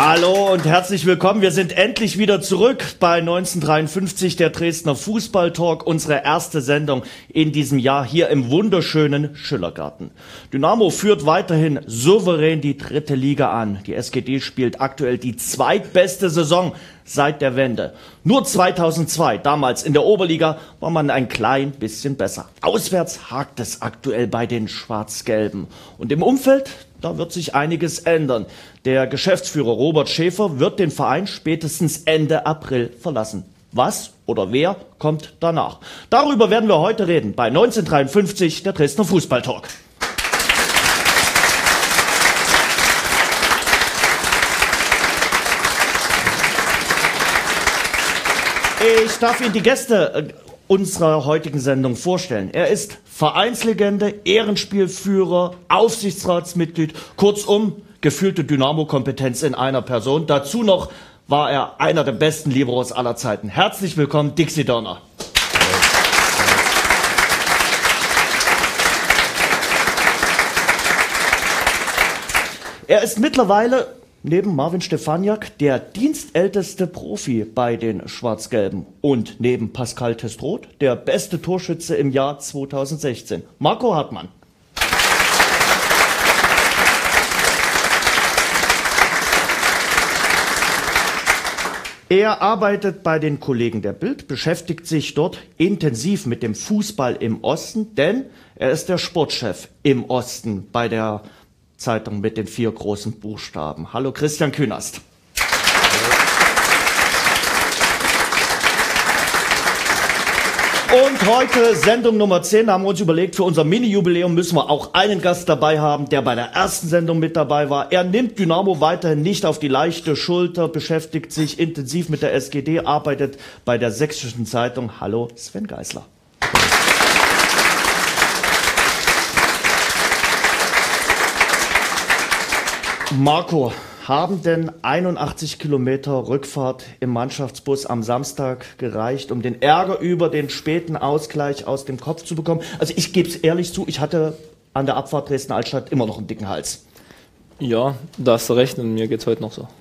Hallo und herzlich willkommen. Wir sind endlich wieder zurück bei 1953, der Dresdner Fußballtalk, unsere erste Sendung in diesem Jahr hier im wunderschönen Schillergarten. Dynamo führt weiterhin souverän die dritte Liga an. Die SGD spielt aktuell die zweitbeste Saison seit der Wende. Nur 2002, damals in der Oberliga, war man ein klein bisschen besser. Auswärts hakt es aktuell bei den Schwarz-Gelben. Und im Umfeld, da wird sich einiges ändern. Der Geschäftsführer Robert Schäfer wird den Verein spätestens Ende April verlassen. Was oder wer kommt danach? Darüber werden wir heute reden bei 1953, der Dresdner Fußballtalk. Ich darf Ihnen die Gäste unserer heutigen Sendung vorstellen. Er ist Vereinslegende, Ehrenspielführer, Aufsichtsratsmitglied, kurzum gefühlte Dynamo-Kompetenz in einer Person. Dazu noch war er einer der besten Liberos aller Zeiten. Herzlich willkommen, Dixie Dörner. Er ist mittlerweile neben Marvin Stefaniak der dienstälteste Profi bei den Schwarz-Gelben und neben Pascal Testroth der beste Torschütze im Jahr 2016. Marco Hartmann. Er arbeitet bei den Kollegen der Bild, beschäftigt sich dort intensiv mit dem Fußball im Osten, denn er ist der Sportchef im Osten bei der Zeitung mit den 4 großen Buchstaben. Hallo Christian Künast. Und heute Sendung Nummer 10, da haben wir uns überlegt, für unser Mini-Jubiläum müssen wir auch einen Gast dabei haben, der bei der ersten Sendung mit dabei war. Er nimmt Dynamo weiterhin nicht auf die leichte Schulter, beschäftigt sich intensiv mit der SGD, arbeitet bei der Sächsischen Zeitung. Hallo Sven Geisler. Marco, haben denn 81 Kilometer Rückfahrt im Mannschaftsbus am Samstag gereicht, um den Ärger über den späten Ausgleich aus dem Kopf zu bekommen? Also ich gebe es ehrlich zu, ich hatte an der Abfahrt Dresden-Altstadt immer noch einen dicken Hals. Ja, da hast du recht und mir geht's heute noch so.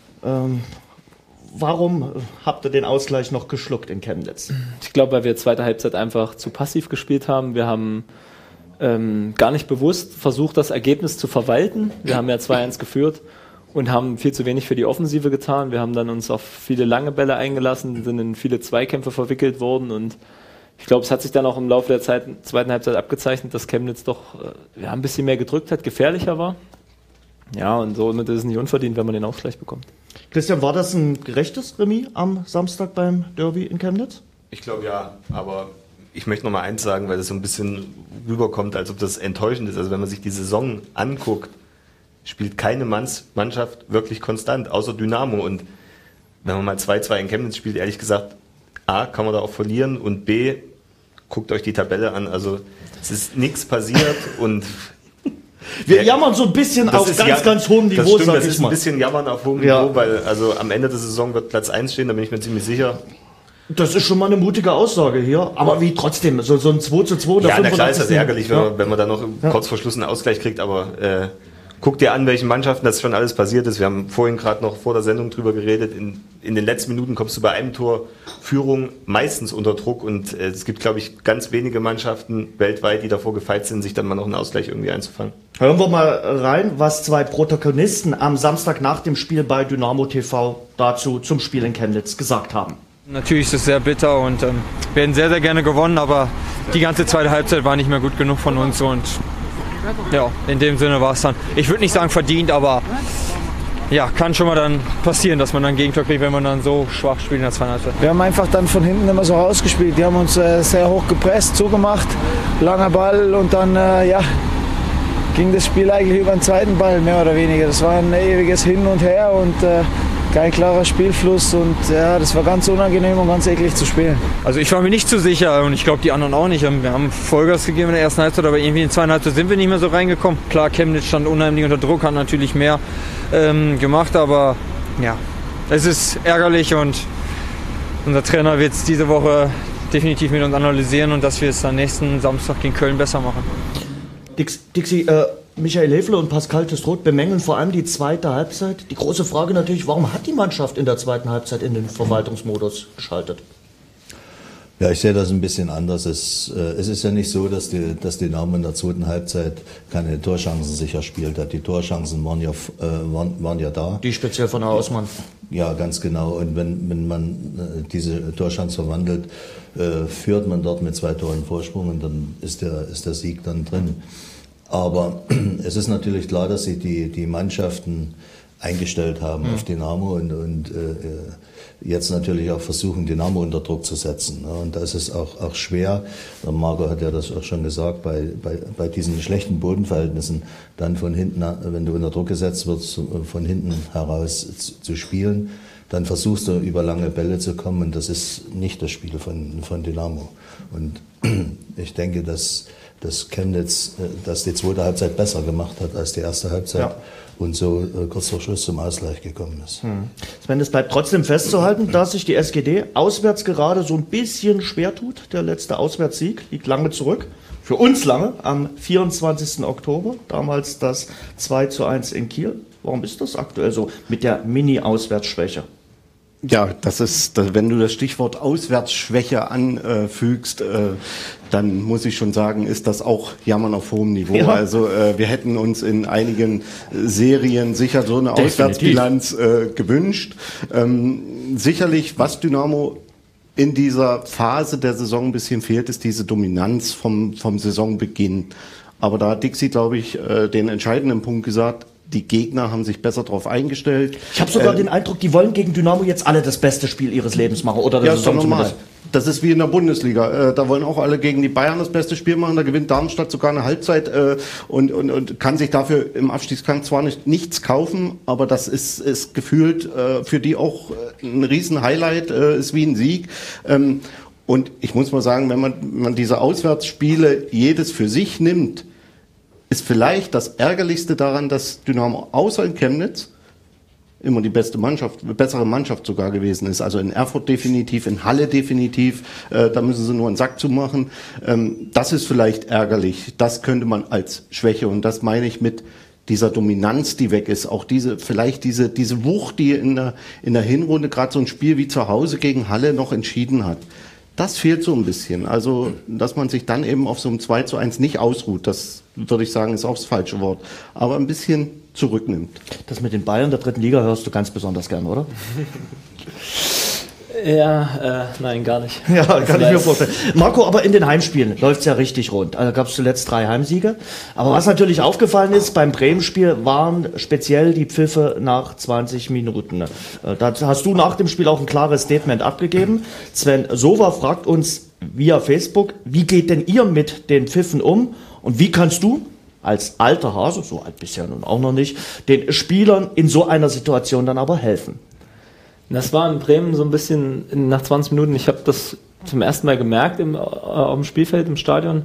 Warum habt ihr den Ausgleich noch geschluckt in Chemnitz? Ich glaube, weil wir zweite Halbzeit einfach zu passiv gespielt haben. Wir haben gar nicht bewusst versucht, das Ergebnis zu verwalten. Wir haben ja 2-1 geführt und haben viel zu wenig für die Offensive getan. Wir haben dann uns auf viele lange Bälle eingelassen, sind in viele Zweikämpfe verwickelt worden und ich glaube, es hat sich dann auch im Laufe der zweiten Halbzeit abgezeichnet, dass Chemnitz doch ein bisschen mehr gedrückt hat, gefährlicher war. Ja, und somit ist es nicht unverdient, wenn man den Ausgleich bekommt. Christian, war das ein gerechtes Remis am Samstag beim Derby in Chemnitz? Ich glaube ja, aber ich möchte noch mal eins sagen, weil das so ein bisschen rüberkommt, als ob das enttäuschend ist. Also wenn man sich die Saison anguckt, spielt keine Mannschaft wirklich konstant, außer Dynamo. Und wenn man mal 2-2 in Chemnitz spielt, ehrlich gesagt, A, kann man da auch verlieren und B, guckt euch die Tabelle an. Also es ist nichts passiert und wir jammern so ein bisschen auf ganz hohem Niveau, das stimmt, das ist ein bisschen jammern auf hohem Niveau, weil also am Ende der Saison wird Platz 1 stehen, da bin ich mir ziemlich sicher. Das ist schon mal eine mutige Aussage hier, aber wie trotzdem, so ein 2:2. Ja, na klar ist das ärgerlich, wenn man dann noch kurz vor Schluss einen Ausgleich kriegt, aber guck dir an, welchen Mannschaften das schon alles passiert ist. Wir haben vorhin gerade noch vor der Sendung drüber geredet, in den letzten Minuten kommst du bei einem Tor Führung meistens unter Druck und es gibt, glaube ich, ganz wenige Mannschaften weltweit, die davor gefeit sind, sich dann mal noch einen Ausgleich irgendwie einzufangen. Hören wir mal rein, was 2 Protagonisten am Samstag nach dem Spiel bei Dynamo TV dazu zum Spiel in Chemnitz gesagt haben. Natürlich ist es sehr bitter und wir hätten sehr, sehr gerne gewonnen, aber die ganze zweite Halbzeit war nicht mehr gut genug von uns und ja, in dem Sinne war es dann, ich würde nicht sagen verdient, aber ja, kann schon mal dann passieren, dass man dann Gegentor kriegt, wenn man dann so schwach spielt in der zweiten Halbzeit. Wir haben einfach dann von hinten immer so rausgespielt, die haben uns sehr hoch gepresst, zugemacht, langer Ball und dann ging das Spiel eigentlich über den zweiten Ball, mehr oder weniger. Das war ein ewiges Hin und Her und kein klarer Spielfluss und ja, das war ganz unangenehm und ganz eklig zu spielen. Also ich war mir nicht zu sicher und ich glaube die anderen auch nicht. Wir haben Vollgas gegeben in der ersten Halbzeit, aber irgendwie in der zweiten Halbzeit sind wir nicht mehr so reingekommen. Klar, Chemnitz stand unheimlich unter Druck, hat natürlich mehr gemacht, aber ja, es ist ärgerlich und unser Trainer wird es diese Woche definitiv mit uns analysieren und dass wir es dann nächsten Samstag gegen Köln besser machen. Dixie, Michael Häfele und Pascal Testroth bemängeln vor allem die zweite Halbzeit. Die große Frage natürlich, warum hat die Mannschaft in der zweiten Halbzeit in den Verwaltungsmodus geschaltet? Ja, ich sehe das ein bisschen anders. Es ist ja nicht so, dass Dynamo in der zweiten Halbzeit keine Torchancen sicher spielt hat. Die Torchancen waren ja da. Die speziell von Herrn Hausmann. Ja, ganz genau. Und wenn man diese Torchance verwandelt, führt man dort mit 2 Toren Vorsprung und dann ist der Sieg dann drin. Aber es ist natürlich klar, dass sich die Mannschaften eingestellt haben auf Dynamo und jetzt natürlich auch versuchen, Dynamo unter Druck zu setzen. Und da ist es auch schwer, der Marco hat ja das auch schon gesagt, bei diesen schlechten Bodenverhältnissen dann von hinten, wenn du unter Druck gesetzt wirst, von hinten heraus zu spielen, dann versuchst du über lange Bälle zu kommen und das ist nicht das Spiel von Dynamo. Und ich denke, dass Chemnitz das die zweite Halbzeit besser gemacht hat als die erste Halbzeit und so kurz vor Schluss zum Ausgleich gekommen ist. Sven, es bleibt trotzdem festzuhalten, dass sich die SGD auswärts gerade so ein bisschen schwer tut. Der letzte Auswärtssieg liegt lange zurück. Für uns lange, am 24. Oktober, damals das 2:1 in Kiel. Warum ist das aktuell so mit der Mini-Auswärtsschwäche? Ja, wenn du das Stichwort Auswärtsschwäche anfügst, dann muss ich schon sagen, ist das auch Jammern auf hohem Niveau. Ja. Also wir hätten uns in einigen Serien sicher so eine Auswärtsbilanz gewünscht. Sicherlich, was Dynamo in dieser Phase der Saison ein bisschen fehlt, ist diese Dominanz vom Saisonbeginn. Aber da hat Dixie, glaube ich, den entscheidenden Punkt gesagt, die Gegner haben sich besser darauf eingestellt. Ich habe sogar den Eindruck, die wollen gegen Dynamo jetzt alle das beste Spiel ihres Lebens machen. Oder ja, ist doch normal. Das ist wie in der Bundesliga. Da wollen auch alle gegen die Bayern das beste Spiel machen. Da gewinnt Darmstadt sogar eine Halbzeit und kann sich dafür im Abstiegskampf zwar nichts kaufen, aber das ist gefühlt für die auch ein Riesen-Highlight, ist wie ein Sieg. Und ich muss mal sagen, wenn man diese Auswärtsspiele jedes für sich nimmt, ist vielleicht das Ärgerlichste daran, dass Dynamo außer in Chemnitz immer die bessere Mannschaft sogar gewesen ist. Also in Erfurt definitiv, in Halle definitiv, da müssen sie nur einen Sack zumachen. Das ist vielleicht ärgerlich. Das könnte man als Schwäche, und das meine ich mit dieser Dominanz, die weg ist. Auch diese Wucht, die in der Hinrunde gerade so ein Spiel wie zu Hause gegen Halle noch entschieden hat. Das fehlt so ein bisschen. Also, dass man sich dann eben auf so einem 2:1 nicht ausruht, das würde ich sagen, ist auch das falsche Wort. Aber ein bisschen zurücknimmt. Das mit den Bayern der dritten Liga hörst du ganz besonders gern, oder? Ja, nein, gar nicht. Ja, kann ich mir vorstellen. Marco, aber in den Heimspielen läuft's ja richtig rund. Also gab es zuletzt 3 Heimsiege. Aber was natürlich aufgefallen ist, beim Bremen-Spiel waren speziell die Pfiffe nach 20 Minuten. Da hast du nach dem Spiel auch ein klares Statement abgegeben. Sven Sova fragt uns via Facebook, wie geht denn ihr mit den Pfiffen um? Und wie kannst du als alter Hase, so alt bist du ja nun auch noch nicht, den Spielern in so einer Situation dann aber helfen? Das war in Bremen so ein bisschen nach 20 Minuten. Ich habe das zum ersten Mal gemerkt auf dem Spielfeld, im Stadion.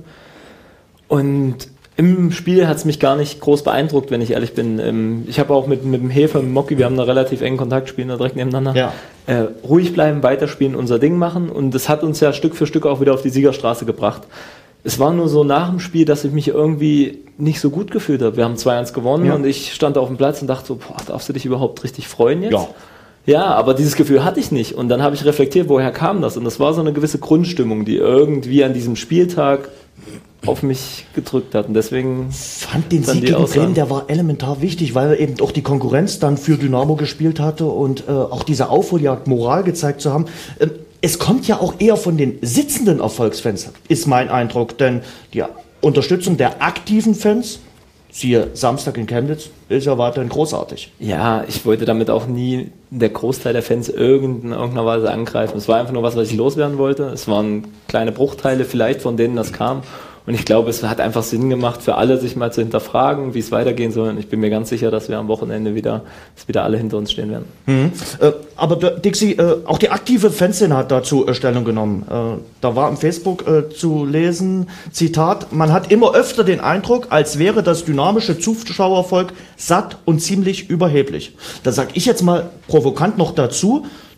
Und im Spiel hat es mich gar nicht groß beeindruckt, wenn ich ehrlich bin. Ich habe auch mit dem Hefer, mit dem Mocki, wir haben einen relativ engen Kontakt, spielen da direkt nebeneinander. Ja. Ruhig bleiben, weiterspielen, unser Ding machen. Und das hat uns ja Stück für Stück auch wieder auf die Siegerstraße gebracht. Es war nur so nach dem Spiel, dass ich mich irgendwie nicht so gut gefühlt habe. Wir haben 2:1 gewonnen, und ich stand auf dem Platz und dachte so, boah, darfst du dich überhaupt richtig freuen jetzt? Ja. Ja, aber dieses Gefühl hatte ich nicht. Und dann habe ich reflektiert, woher kam das? Und das war so eine gewisse Grundstimmung, die irgendwie an diesem Spieltag auf mich gedrückt hat. Und deswegen fand den Sieg gegen Bremen, der war elementar wichtig, weil eben auch die Konkurrenz dann für Dynamo gespielt hatte und auch diese Aufholjagd Moral gezeigt zu haben. Es kommt ja auch eher von den sitzenden Erfolgsfans, ist mein Eindruck. Denn die Unterstützung der aktiven Fans, siehe Samstag in Chemnitz, ist ja weiterhin großartig. Ja, ich wollte damit auch nie der Großteil der Fans in irgendeiner Weise angreifen. Es war einfach nur was ich loswerden wollte. Es waren kleine Bruchteile vielleicht, von denen das kam. Und ich glaube, es hat einfach Sinn gemacht, für alle sich mal zu hinterfragen, wie es weitergehen soll. Und ich bin mir ganz sicher, dass wir am Wochenende wieder alle hinter uns stehen werden. Mhm. Aber Dixie, auch die aktive Fanszene hat dazu Stellung genommen. Da war im Facebook zu lesen, Zitat, man hat immer öfter den Eindruck, als wäre das dynamische Zuschauervolk satt und ziemlich überheblich. Da sage ich jetzt mal provokant noch dazu,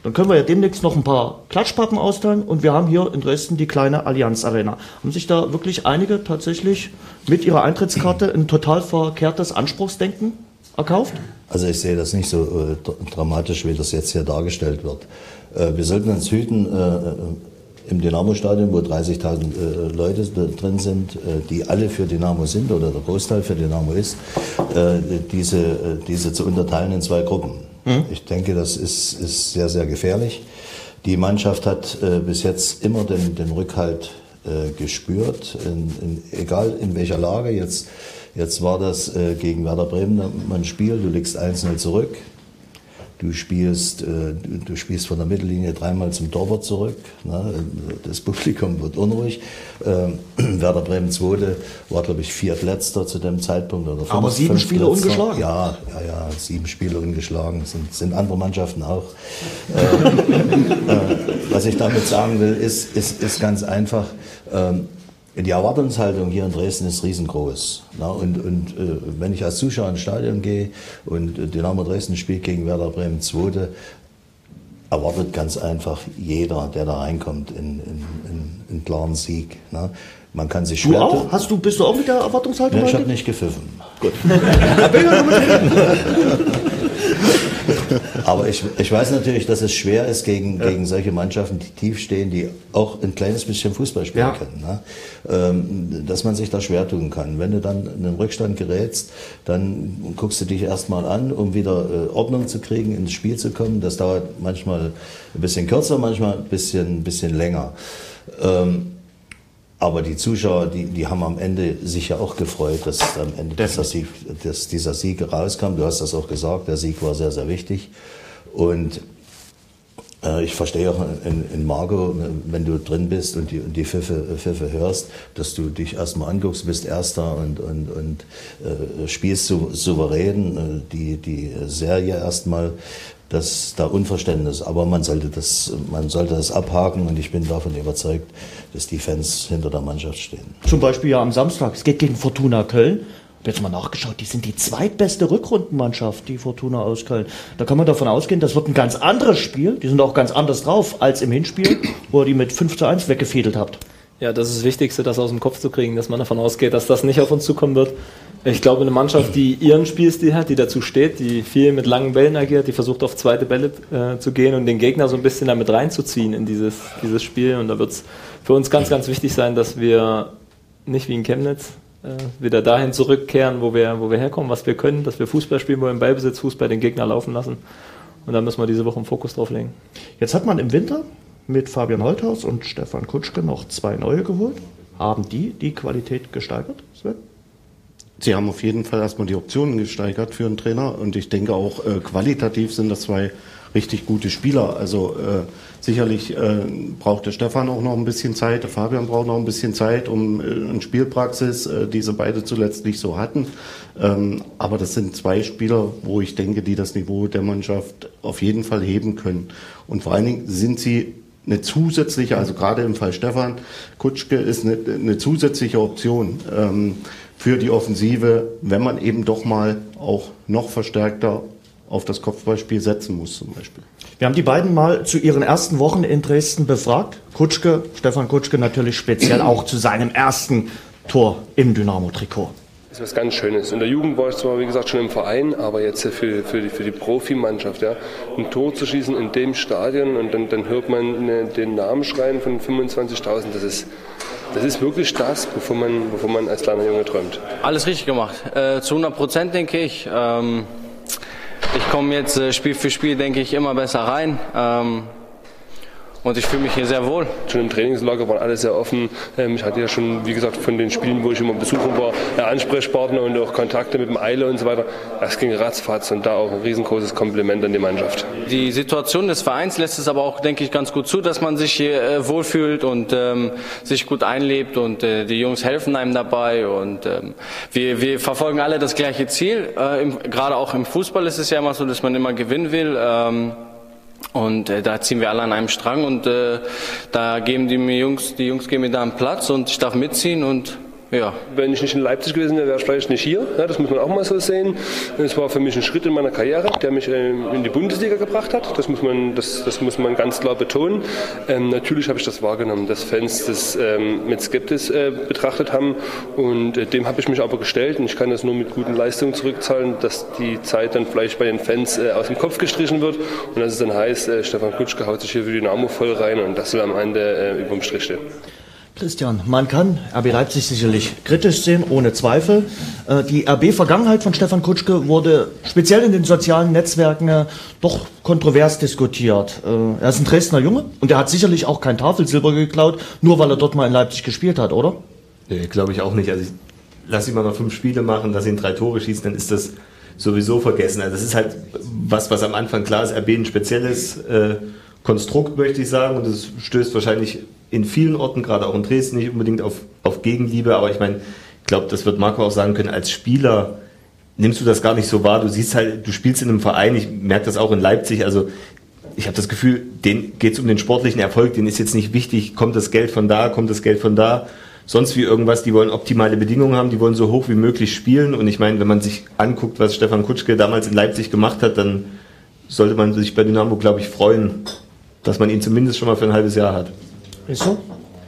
Dann können wir ja demnächst noch ein paar Klatschpappen austeilen und wir haben hier in Dresden die kleine Allianz Arena. Haben sich da wirklich einige tatsächlich mit ihrer Eintrittskarte ein total verkehrtes Anspruchsdenken erkauft? Also ich sehe das nicht so dramatisch, wie das jetzt hier dargestellt wird. Wir sollten uns hüten, im Dynamo-Stadion, wo 30.000 Leute drin sind, die alle für Dynamo sind oder der Großteil für Dynamo ist, diese zu unterteilen in 2 Gruppen. Ich denke, das ist sehr, sehr gefährlich. Die Mannschaft hat bis jetzt immer den Rückhalt gespürt, egal in welcher Lage. Jetzt war das gegen Werder Bremen ein Spiel, du liegst 1-0 zurück. Du spielst von der Mittellinie 3-mal zum Torwart zurück. Ne? Das Publikum wird unruhig. Werder Bremen 2. war, glaube ich, viertletzter zu dem Zeitpunkt. Oder aber 7 Spiele ungeschlagen. Ja, 7 Spiele ungeschlagen. Sind andere Mannschaften auch. Was ich damit sagen will, ist ganz einfach. Die Erwartungshaltung hier in Dresden ist riesengroß. Na, und wenn ich als Zuschauer ins Stadion gehe und Dynamo Dresden spielt gegen Werder Bremen 2., erwartet ganz einfach jeder, der da reinkommt, einen klaren Sieg. Na. Man kann sich schwer Du auch? Bist du auch mit der Erwartungshaltung? Ja, ich habe nicht gepfiffen. Gut. Aber ich weiß natürlich, dass es schwer ist gegen solche Mannschaften, die tief stehen, die auch ein kleines bisschen Fußball spielen können. Ne? Dass man sich da schwer tun kann. Wenn du dann in den Rückstand gerätst, dann guckst du dich erstmal an, um wieder Ordnung zu kriegen, ins Spiel zu kommen. Das dauert manchmal ein bisschen kürzer, manchmal ein bisschen länger. Aber die Zuschauer, die haben am Ende sich ja auch gefreut, dass am Ende dieser Sieg rauskam. Du hast das auch gesagt, der Sieg war sehr, sehr wichtig. Und ich verstehe auch in Marco, wenn du drin bist und die Pfiffe hörst, dass du dich erstmal anguckst, bist Erster und spielst souverän die Serie erstmal. Das da Unverständnis, aber man sollte das abhaken und ich bin davon überzeugt, dass die Fans hinter der Mannschaft stehen. Zum Beispiel ja am Samstag, es geht gegen Fortuna Köln. Ich habe jetzt mal nachgeschaut, die sind die zweitbeste Rückrundenmannschaft, die Fortuna aus Köln. Da kann man davon ausgehen, das wird ein ganz anderes Spiel, die sind auch ganz anders drauf als im Hinspiel, wo ihr die mit 5:1 weggefädelt habt. Ja, das ist das Wichtigste, das aus dem Kopf zu kriegen, dass man davon ausgeht, dass das nicht auf uns zukommen wird. Ich glaube, eine Mannschaft, die ihren Spielstil hat, die dazu steht, die viel mit langen Bällen agiert, die versucht auf zweite Bälle zu gehen und den Gegner so ein bisschen damit reinzuziehen in dieses Spiel. Und da wird es für uns ganz, ganz wichtig sein, dass wir nicht wie in Chemnitz wieder dahin zurückkehren, wo wir herkommen, was wir können, dass wir Fußball spielen wollen, Ballbesitz, Fußball den Gegner laufen lassen. Und da müssen wir diese Woche einen Fokus drauf legen. Jetzt hat man im Winter mit Fabian Holthaus und Stefan Kutschke noch 2 neue geholt. Haben die Qualität gesteigert, Sven? Sie haben auf jeden Fall erstmal die Optionen gesteigert für einen Trainer und ich denke auch qualitativ sind das 2 richtig gute Spieler. Also sicherlich braucht der Stefan auch noch ein bisschen Zeit, der Fabian braucht noch ein bisschen Zeit, um eine Spielpraxis, diese beide zuletzt nicht so hatten. Aber das sind 2 Spieler, wo ich denke, die das Niveau der Mannschaft auf jeden Fall heben können. Und vor allen Dingen sind sie eine zusätzliche, also gerade im Fall Stefan Kutschke ist eine zusätzliche Option für die Offensive, wenn man eben doch mal auch noch verstärkter auf das Kopfballspiel setzen muss zum Beispiel. Wir haben die beiden mal zu ihren ersten Wochen in Dresden befragt. Stefan Kutschke natürlich speziell auch zu seinem ersten Tor im Dynamo-Trikot. Das ist was ganz Schönes. In der Jugend war ich zwar, wie gesagt, schon im Verein, aber jetzt für die Profimannschaft, ja, ein Tor zu schießen in dem Stadion und dann hört man den Namen schreien von 25.000, das ist wirklich das, wovon man als kleiner Junge träumt. Alles richtig gemacht, zu 100% denke ich. Ich komme jetzt Spiel für Spiel, denke ich, immer besser rein. Und ich fühle mich hier sehr wohl. Schon im Trainingslager waren alle sehr offen. Ich hatte ja schon, wie gesagt, von den Spielen, wo ich immer besuchen war, Ansprechpartner und auch Kontakte mit dem Eile und so weiter. Das ging ratzfatz und da auch ein riesengroßes Kompliment an die Mannschaft. Die Situation des Vereins lässt es aber auch, denke ich, ganz gut zu, dass man sich hier wohlfühlt und sich gut einlebt und die Jungs helfen einem dabei und wir verfolgen alle das gleiche Ziel. Gerade auch im Fußball ist es ja immer so, dass man immer gewinnen will. Und da ziehen wir alle an einem Strang und da geben die Jungs geben mir da einen Platz und ich darf mitziehen und Ja. Wenn ich nicht in Leipzig gewesen wäre, wäre ich vielleicht nicht hier. Ja, das muss man auch mal so sehen. Es war für mich ein Schritt in meiner Karriere, der mich in die Bundesliga gebracht hat. Das muss man ganz klar betonen. Natürlich habe ich das wahrgenommen, dass Fans das mit Skepsis betrachtet haben. Und dem habe ich mich aber gestellt. Und ich kann das nur mit guten Leistungen zurückzahlen, dass die Zeit dann vielleicht bei den Fans aus dem Kopf gestrichen wird. Und dass es dann heißt, Stefan Kutschke haut sich hier für Dynamo voll rein. Und das soll am Ende überm Strich stehen. Christian, man kann RB Leipzig sicherlich kritisch sehen, ohne Zweifel. Die RB-Vergangenheit von Stefan Kutschke wurde speziell in den sozialen Netzwerken doch kontrovers diskutiert. Er ist ein Dresdner Junge und er hat sicherlich auch kein Tafelsilber geklaut, nur weil er dort mal in Leipzig gespielt hat, oder? Nee, glaube ich auch nicht. Also lass ihn mal noch 5 Spiele machen, lass ihn 3 Tore schießen, dann ist das sowieso vergessen. Also das ist halt was am Anfang klar ist, RB ein spezielles Konstrukt, möchte ich sagen, und das stößt wahrscheinlich in vielen Orten, gerade auch in Dresden, nicht unbedingt auf Gegenliebe, aber ich meine, ich glaube, das wird Marco auch sagen können, als Spieler nimmst du das gar nicht so wahr, du siehst halt, du spielst in einem Verein, ich merke das auch in Leipzig, also ich habe das Gefühl, denen geht es um den sportlichen Erfolg, denen ist jetzt nicht wichtig, kommt das Geld von da, sonst wie irgendwas, die wollen optimale Bedingungen haben, die wollen so hoch wie möglich spielen, und ich meine, wenn man sich anguckt, was Stefan Kutschke damals in Leipzig gemacht hat, dann sollte man sich bei Dynamo, glaube ich, freuen, dass man ihn zumindest schon mal für ein halbes Jahr hat. Ist so?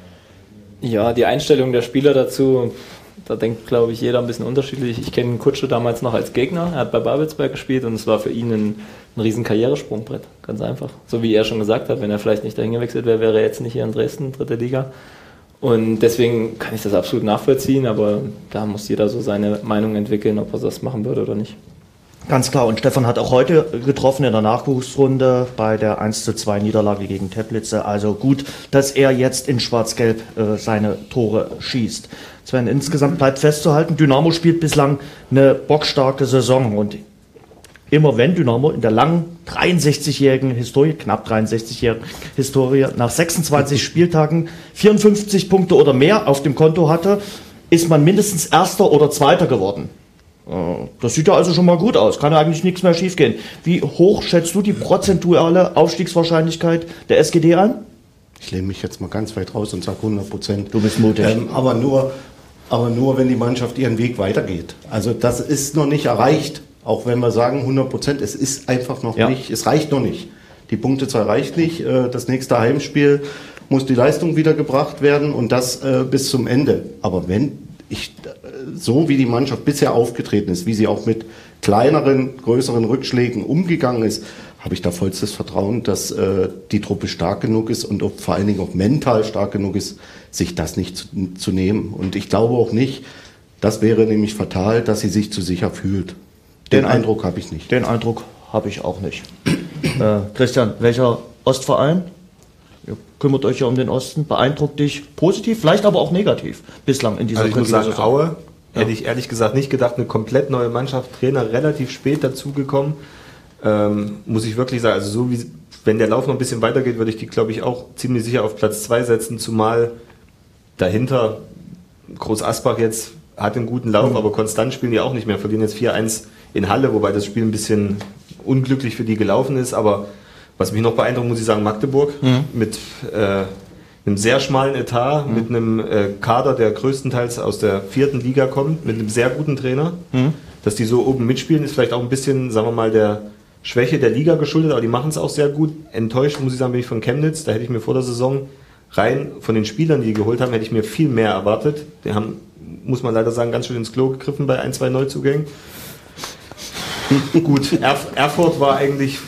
Ja, die Einstellung der Spieler dazu, da denkt, glaube ich, jeder ein bisschen unterschiedlich. Ich kenne Kutschke damals noch als Gegner, er hat bei Babelsberg gespielt und es war für ihn ein riesen Karrieresprungbrett, ganz einfach. So wie er schon gesagt hat, wenn er vielleicht nicht dahin gewechselt wäre, wäre er jetzt nicht hier in Dresden, 3. Liga. Und deswegen kann ich das absolut nachvollziehen, aber da muss jeder so seine Meinung entwickeln, ob er das machen würde oder nicht. Ganz klar, und Stefan hat auch heute getroffen in der Nachwuchsrunde bei der 1:2 Niederlage gegen Teplitz. Also gut, dass er jetzt in Schwarz-Gelb seine Tore schießt. Sven, insgesamt bleibt festzuhalten, Dynamo spielt bislang eine bockstarke Saison, und immer wenn Dynamo in der langen 63-jährigen Historie, knapp 63-jährigen Historie, nach 26 Spieltagen 54 Punkte oder mehr auf dem Konto hatte, ist man mindestens Erster oder Zweiter geworden. Das sieht ja also schon mal gut aus, kann ja eigentlich nichts mehr schiefgehen. Wie hoch schätzt du die prozentuale Aufstiegswahrscheinlichkeit der SGD ein? Ich lehne mich jetzt mal ganz weit raus und sage 100%. Du bist mutig. Aber nur, wenn die Mannschaft ihren Weg weitergeht. Also das ist noch nicht erreicht, auch wenn wir sagen 100%, es ist einfach noch nicht, es reicht noch nicht. Die Punktezahl reicht nicht, das nächste Heimspiel muss die Leistung wieder gebracht werden, und das bis zum Ende. Aber so wie die Mannschaft bisher aufgetreten ist, wie sie auch mit kleineren, größeren Rückschlägen umgegangen ist, habe ich da vollstes Vertrauen, dass die Truppe stark genug ist und vor allen Dingen auch mental stark genug ist, sich das nicht zu nehmen. Und ich glaube auch nicht, das wäre nämlich fatal, dass sie sich zu sicher fühlt. Den Eindruck habe ich nicht. Den Eindruck habe ich auch nicht. Christian, welcher Ostverein? Ihr kümmert euch ja um den Osten. Beeindruckt dich positiv, vielleicht aber auch negativ bislang in dieser Saison? Ich muss sagen, Aue hätte ich ehrlich gesagt nicht gedacht. Eine komplett neue Mannschaft, Trainer relativ spät dazugekommen. Muss ich wirklich sagen, also so wie, wenn der Lauf noch ein bisschen weitergeht, würde ich die, glaube ich, auch ziemlich sicher auf Platz 2 setzen, zumal dahinter Groß Asbach jetzt hat einen guten Lauf, aber konstant spielen die auch nicht mehr, verlieren jetzt 4-1 in Halle, wobei das Spiel ein bisschen unglücklich für die gelaufen ist, aber was mich noch beeindruckt, muss ich sagen, Magdeburg mit einem sehr schmalen Etat, mit einem Kader, der größtenteils aus der 4. Liga kommt, mit einem sehr guten Trainer, dass die so oben mitspielen, ist vielleicht auch ein bisschen, sagen wir mal, der Schwäche der Liga geschuldet, aber die machen es auch sehr gut. Enttäuscht, muss ich sagen, bin ich von Chemnitz, da hätte ich mir vor der Saison rein von den Spielern, die die geholt haben, hätte ich mir viel mehr erwartet. Die haben, muss man leider sagen, ganz schön ins Klo gegriffen bei 1, 2 Neuzugängen. Gut, Erfurt war eigentlich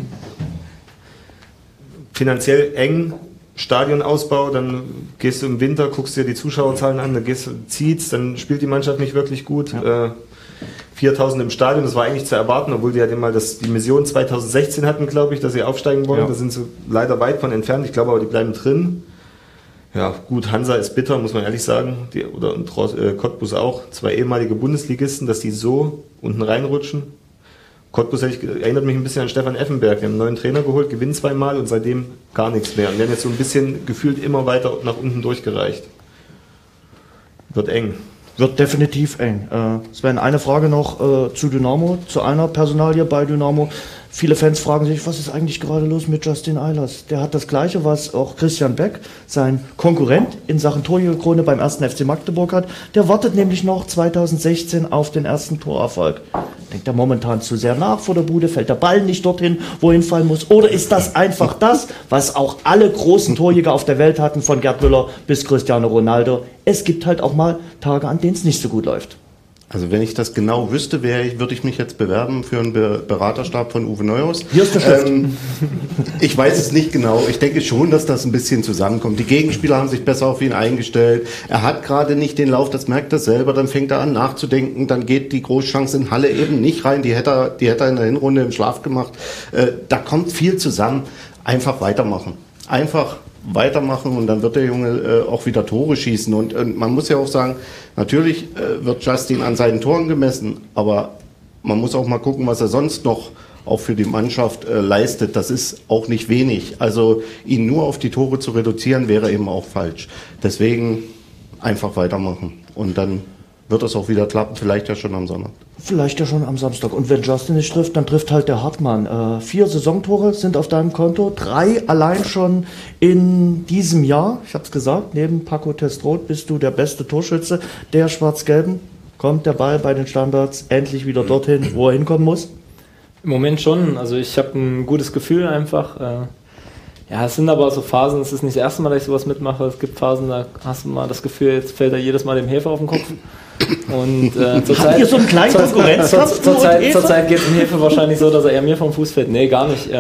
finanziell eng, Stadionausbau, dann gehst du im Winter, guckst dir die Zuschauerzahlen an, dann zieht's, dann spielt die Mannschaft nicht wirklich gut. Ja. 4.000 im Stadion, das war eigentlich zu erwarten, obwohl die ja mal die Mission 2016 hatten, glaube ich, dass sie aufsteigen wollen. Ja. Da sind sie leider weit von entfernt, ich glaube aber, die bleiben drin. Ja, gut, Hansa ist bitter, muss man ehrlich sagen, Cottbus auch, 2 ehemalige Bundesligisten, dass die so unten reinrutschen. Cottbus erinnert mich ein bisschen an Stefan Effenberg, die haben einen neuen Trainer geholt, gewinnen 2-mal und seitdem gar nichts mehr. Und werden jetzt so ein bisschen gefühlt immer weiter nach unten durchgereicht. Wird eng. Wird definitiv eng. Sven, eine Frage noch zu Dynamo, zu einer Personalie bei Dynamo. Viele Fans fragen sich, was ist eigentlich gerade los mit Justin Eilers? Der hat das Gleiche, was auch Christian Beck, sein Konkurrent in Sachen Torjägerkrone beim 1. FC Magdeburg hat. Der wartet nämlich noch 2016 auf den ersten Torerfolg. Denkt er momentan zu sehr nach vor der Bude? Fällt der Ball nicht dorthin, wohin fallen muss? Oder ist das einfach das, was auch alle großen Torjäger auf der Welt hatten, von Gerd Müller bis Cristiano Ronaldo? Es gibt halt auch mal Tage, an denen es nicht so gut läuft. Also wenn ich das genau wüsste, würde ich mich jetzt bewerben für einen Beraterstab von Uwe Neuhaus. Hier ist der Stift. Ich weiß es nicht genau. Ich denke schon, dass das ein bisschen zusammenkommt. Die Gegenspieler haben sich besser auf ihn eingestellt. Er hat gerade nicht den Lauf, das merkt er selber. Dann fängt er an nachzudenken. Dann geht die Großchance in Halle eben nicht rein. Die hätte er in der Hinrunde im Schlaf gemacht. Da kommt viel zusammen. Einfach weitermachen. Einfach weitermachen und dann wird der Junge auch wieder Tore schießen. Und man muss ja auch sagen, natürlich wird Justin an seinen Toren gemessen, aber man muss auch mal gucken, was er sonst noch auch für die Mannschaft leistet. Das ist auch nicht wenig. Also ihn nur auf die Tore zu reduzieren, wäre eben auch falsch. Deswegen einfach weitermachen und dann wird es auch wieder klappen, vielleicht ja schon am Sonntag. Vielleicht ja schon am Samstag. Und wenn Justin nicht trifft, dann trifft halt der Hartmann. 4 Saisontore sind auf deinem Konto, 3 allein schon in diesem Jahr. Ich habe es gesagt, neben Paco Testroth bist du der beste Torschütze der Schwarz-Gelben. Kommt der Ball bei den Standards endlich wieder dorthin, wo er hinkommen muss? Im Moment schon. Also ich habe ein gutes Gefühl einfach. Ja, es sind aber so Phasen, es ist nicht das erste Mal, dass ich sowas mitmache. Es gibt Phasen, da hast du mal das Gefühl, jetzt fällt er jedes Mal dem Hefe auf den Kopf. Und Habt ihr so einen kleinen Konkurrenzkampf? Zurzeit geht es dem Hefe wahrscheinlich so, dass er eher mir vom Fuß fällt. Nee, gar nicht.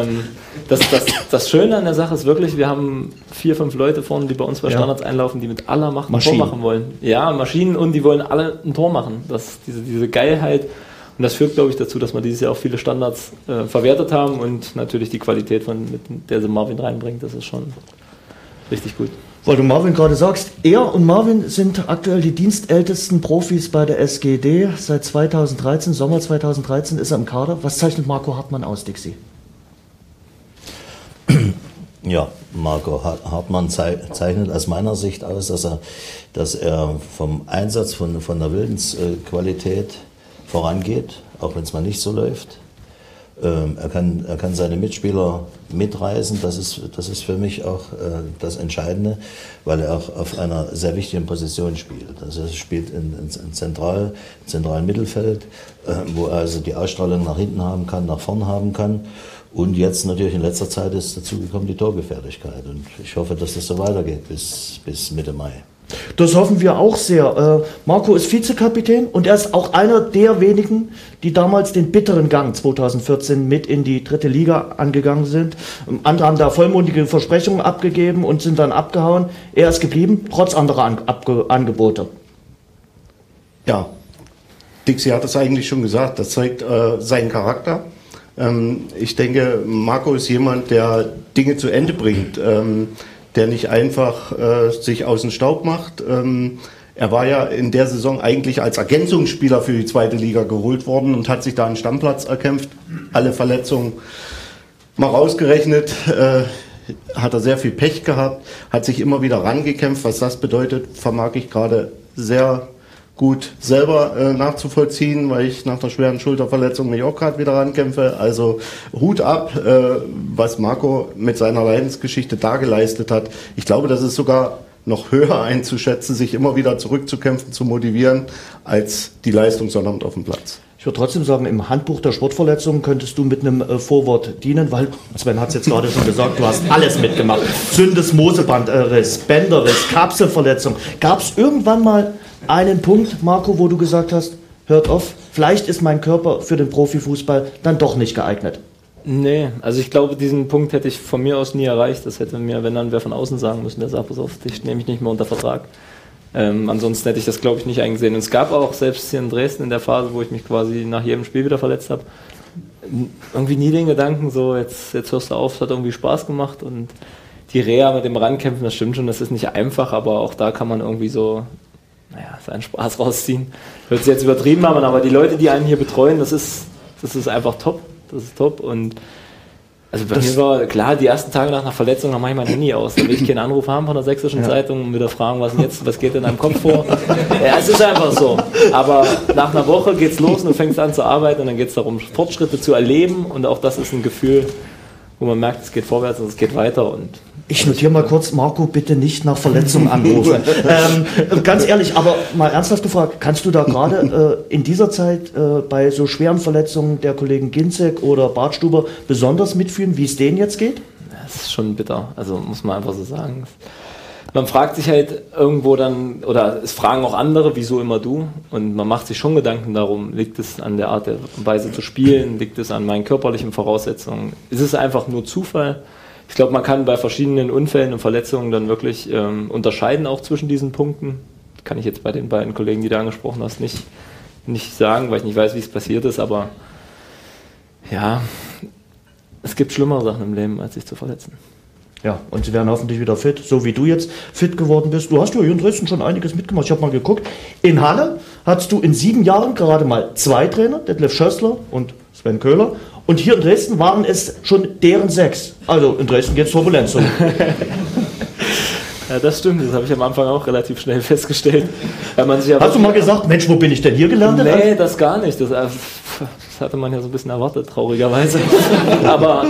Das Schöne an der Sache ist wirklich, wir haben 4, 5 Leute vorne, die bei uns bei Standards einlaufen, die mit aller Macht ein Tor machen wollen. Ja, Maschinen, und die wollen alle ein Tor machen. Diese Geilheit. Und das führt, glaube ich, dazu, dass wir dieses Jahr auch viele Standards verwertet haben und natürlich die Qualität, mit der sie Marvin reinbringt, das ist schon richtig gut. Weil du Marvin gerade sagst, er und Marvin sind aktuell die dienstältesten Profis bei der SGD. Seit 2013, Sommer 2013 ist er im Kader. Was zeichnet Marco Hartmann aus, Dixie? Ja, Marco Hartmann zeichnet aus meiner Sicht aus, dass er vom Einsatz von der Willensqualität vorangeht, auch wenn es mal nicht so läuft. Er kann seine Mitspieler mitreißen, das ist für mich auch das Entscheidende, weil er auch auf einer sehr wichtigen Position spielt. Also er spielt im zentralen Mittelfeld, wo er also die Ausstrahlung nach hinten haben kann, nach vorn haben kann. Und jetzt natürlich in letzter Zeit ist dazugekommen die Torgefährlichkeit. Und ich hoffe, dass das so weitergeht bis Mitte Mai. Das hoffen wir auch sehr. Marco ist Vizekapitän und er ist auch einer der wenigen, die damals den bitteren Gang 2014 mit in die 3. Liga angegangen sind. Andere haben da vollmundige Versprechungen abgegeben und sind dann abgehauen. Er ist geblieben, trotz anderer Angebote. Ja, Dixie hat es eigentlich schon gesagt, das zeigt seinen Charakter. Ich denke, Marco ist jemand, der Dinge zu Ende bringt. Der nicht einfach sich aus dem Staub macht. Er war ja in der Saison eigentlich als Ergänzungsspieler für die 2. Liga geholt worden und hat sich da einen Stammplatz erkämpft. Alle Verletzungen mal rausgerechnet, hat er sehr viel Pech gehabt, hat sich immer wieder rangekämpft. Was das bedeutet, vermag ich gerade sehr gut selber nachzuvollziehen, weil ich nach der schweren Schulterverletzung mich auch gerade wieder rankämpfe. Also Hut ab, was Marco mit seiner Leidensgeschichte da geleistet hat. Ich glaube, das ist sogar noch höher einzuschätzen, sich immer wieder zurückzukämpfen, zu motivieren, als die Leistung Sonnabend auf dem Platz. Ich würde trotzdem sagen, im Handbuch der Sportverletzungen könntest du mit einem Vorwort dienen, weil Sven hat es jetzt gerade schon gesagt, du hast alles mitgemacht. Zündes, Mosebandriss, Bänderriss, Kapselverletzung. Gab es irgendwann mal einen Punkt, Marco, wo du gesagt hast, hört auf, vielleicht ist mein Körper für den Profifußball dann doch nicht geeignet? Nee, also ich glaube, diesen Punkt hätte ich von mir aus nie erreicht. Das hätte mir, wenn dann wer von außen sagen müssen, der sagt, pass auf, dich nehme ich nicht mehr unter Vertrag. Ansonsten hätte ich das, glaube ich, nicht eingesehen. Und es gab auch, selbst hier in Dresden in der Phase, wo ich mich quasi nach jedem Spiel wieder verletzt habe, irgendwie nie den Gedanken, so jetzt hörst du auf, es hat irgendwie Spaß gemacht. Und die Reha mit dem Rankämpfen, das stimmt schon, das ist nicht einfach, aber auch da kann man irgendwie so, seinen Spaß rausziehen. Hört sich jetzt übertrieben an, aber die Leute, die einen hier betreuen, das ist einfach top. Das ist top und Also bei mir war klar, die ersten Tage nach einer Verletzung, dann mache ich mein Handy aus. Da will ich keinen Anruf haben von der Sächsischen Zeitung und wieder fragen, was geht in deinem Kopf vor. Ja, es ist einfach so. Aber nach einer Woche geht's los und du fängst an zu arbeiten und dann geht es darum, Fortschritte zu erleben und auch das ist ein Gefühl, wo man merkt, es geht vorwärts und es geht weiter. Und ich notiere mal kurz, Marco, bitte nicht nach Verletzung anrufen. Ganz ehrlich, aber mal ernsthaft gefragt, kannst du da gerade in dieser Zeit bei so schweren Verletzungen der Kollegen Ginzek oder Bartstuber besonders mitfühlen, wie es denen jetzt geht? Das ist schon bitter, also muss man einfach so sagen. Man fragt sich halt irgendwo dann, oder es fragen auch andere, wieso immer du? Und man macht sich schon Gedanken darum, liegt es an der Art der Weise zu spielen, liegt es an meinen körperlichen Voraussetzungen? Ist es einfach nur Zufall? Ich glaube, man kann bei verschiedenen Unfällen und Verletzungen dann wirklich unterscheiden, auch zwischen diesen Punkten. Kann ich jetzt bei den beiden Kollegen, die du angesprochen hast, nicht sagen, weil ich nicht weiß, wie es passiert ist, aber ja, es gibt schlimmere Sachen im Leben, als sich zu verletzen. Ja, und sie werden hoffentlich wieder fit, so wie du jetzt fit geworden bist. Du hast ja hier in Dresden schon einiges mitgemacht. Ich habe mal geguckt. In Halle hattest du in 7 Jahren gerade mal 2 Trainer, Detlef Schössler und Sven Köhler. Und hier in Dresden waren es schon deren 6. Also in Dresden geht es Turbulenz. Ja, das stimmt. Das habe ich am Anfang auch relativ schnell festgestellt. Weil man sich ja hast du mal gesagt, Mensch, wo bin ich denn hier gelandet? Nee, das gar nicht. Das hatte man ja so ein bisschen erwartet, traurigerweise. Aber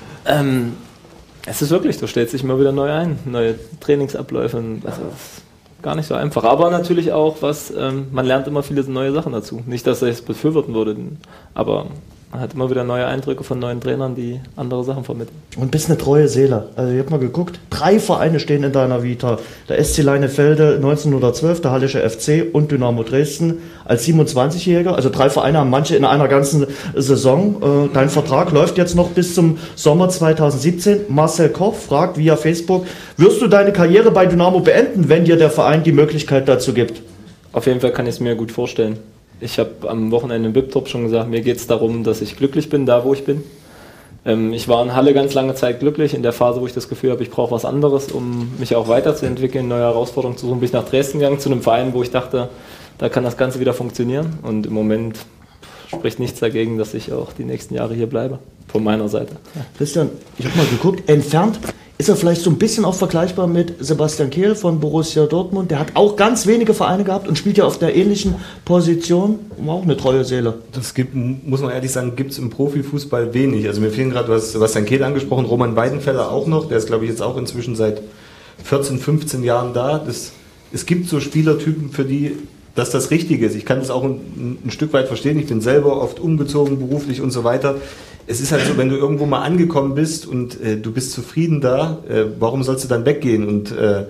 es ist wirklich, du stellst dich immer wieder neu ein, neue Trainingsabläufe, also das ist gar nicht so einfach. Aber natürlich auch, man lernt immer viele neue Sachen dazu. Nicht, dass ich es befürworten würde, aber man hat immer wieder neue Eindrücke von neuen Trainern, die andere Sachen vermitteln. Und bist eine treue Seele. Also ich habe mal geguckt, 3 Vereine stehen in deiner Vita. Der SC Leinefelde 1912, der Hallische FC und Dynamo Dresden als 27-Jähriger. Also 3 Vereine haben manche in einer ganzen Saison. Dein Vertrag läuft jetzt noch bis zum Sommer 2017. Marcel Koch fragt via Facebook, wirst du deine Karriere bei Dynamo beenden, wenn dir der Verein die Möglichkeit dazu gibt? Auf jeden Fall kann ich es mir gut vorstellen. Ich habe am Wochenende im BIP-Top schon gesagt, mir geht es darum, dass ich glücklich bin, da wo ich bin. Ich war in Halle ganz lange Zeit glücklich, in der Phase, wo ich das Gefühl habe, ich brauche was anderes, um mich auch weiterzuentwickeln, neue Herausforderungen zu suchen. Bin ich nach Dresden gegangen, zu einem Verein, wo ich dachte, da kann das Ganze wieder funktionieren. Und im Moment spricht nichts dagegen, dass ich auch die nächsten Jahre hier bleibe, von meiner Seite. Christian, ich habe mal geguckt, entfernt ist er vielleicht so ein bisschen auch vergleichbar mit Sebastian Kehl von Borussia Dortmund. Der hat auch ganz wenige Vereine gehabt und spielt ja auf der ähnlichen Position. War auch eine treue Seele. Das muss man ehrlich sagen, gibt es im Profifußball wenig. Also mir fehlen gerade, du hast Sebastian Kehl angesprochen, Roman Weidenfeller auch noch. Der ist, glaube ich, jetzt auch inzwischen seit 14, 15 Jahren da. Es gibt so Spielertypen, für die das Richtige ist. Ich kann das auch ein Stück weit verstehen. Ich bin selber oft umgezogen, beruflich und so weiter. Es ist halt so, wenn du irgendwo mal angekommen bist und du bist zufrieden da, warum sollst du dann weggehen und,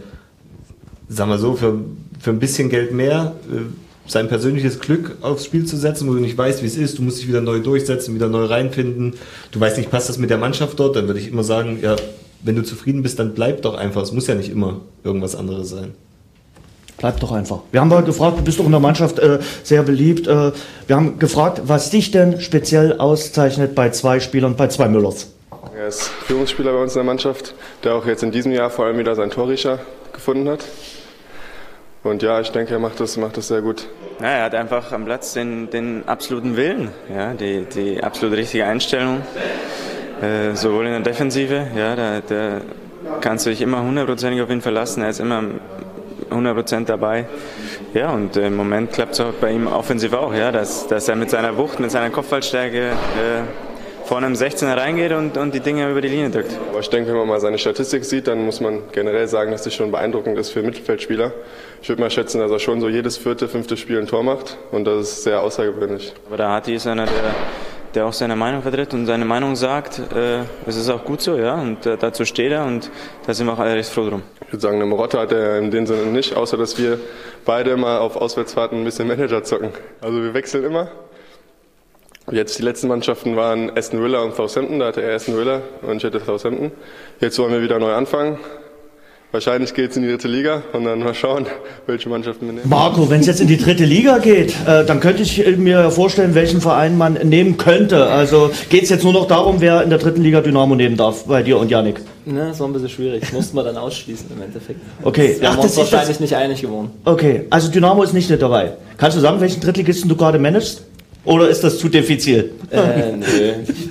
sagen wir so, für ein bisschen Geld mehr sein persönliches Glück aufs Spiel zu setzen, wo du nicht weißt, wie es ist, du musst dich wieder neu durchsetzen, wieder neu reinfinden, du weißt nicht, passt das mit der Mannschaft dort, dann würde ich immer sagen, ja, wenn du zufrieden bist, dann bleib doch einfach, es muss ja nicht immer irgendwas anderes sein. Bleib doch einfach. Wir haben mal gefragt, du bist doch in der Mannschaft sehr beliebt. Wir haben gefragt, was dich denn speziell auszeichnet bei 2 Spielern, bei 2 Müllers. Er ist Führungsspieler bei uns in der Mannschaft, der auch jetzt in diesem Jahr vor allem wieder seinen Torriecher gefunden hat. Und ja, ich denke, er macht das sehr gut. Ja, er hat einfach am Platz den absoluten Willen, ja, die absolut richtige Einstellung, sowohl in der Defensive, ja, da kannst du dich immer 100% auf ihn verlassen, er ist immer 100% dabei. Ja, und im Moment klappt es auch bei ihm offensiv auch, ja, dass er mit seiner Wucht, mit seiner Kopfballstärke vorne im 16er reingeht und die Dinge über die Linie drückt. Aber ich denke, wenn man mal seine Statistik sieht, dann muss man generell sagen, dass das schon beeindruckend ist für Mittelfeldspieler. Ich würde mal schätzen, dass er schon so jedes 4., 5. Spiel ein Tor macht und das ist sehr außergewöhnlich. Aber der Hati ist einer, der auch seine Meinung vertritt und seine Meinung sagt. Es ist auch gut so, ja, und dazu steht er und da sind wir auch alle recht froh drum. Ich würde sagen, eine Marotte hat er in dem Sinne nicht, außer dass wir beide immer auf Auswärtsfahrten ein bisschen Manager zocken. Also wir wechseln immer. Jetzt die letzten Mannschaften waren Aston Villa und Southampton, da hatte er Aston Villa und ich hatte Southampton. Jetzt wollen wir wieder neu anfangen. Wahrscheinlich geht es in die 3. Liga und dann mal schauen, welche Mannschaften wir nehmen. Marco, wenn es jetzt in die 3. Liga geht, dann könnte ich mir vorstellen, welchen Verein man nehmen könnte. Also geht es jetzt nur noch darum, wer in der 3. Liga Dynamo nehmen darf, bei dir und Yannick? Ne, das war ein bisschen schwierig. Das mussten wir dann ausschließen im Endeffekt. Okay. Wir haben uns wahrscheinlich nicht einig geworden. Okay, also Dynamo ist nicht dabei. Kannst du sagen, welchen Drittligisten du gerade managst? Oder ist das zu diffizil? Nö.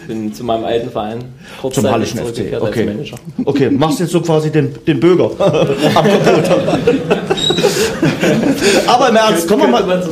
bin zu meinem alten Verein zum Hallischen FC. zurückgekehrt als Manager. Okay, machst jetzt so quasi den Bürger am Computer. Aber im Ernst, kommen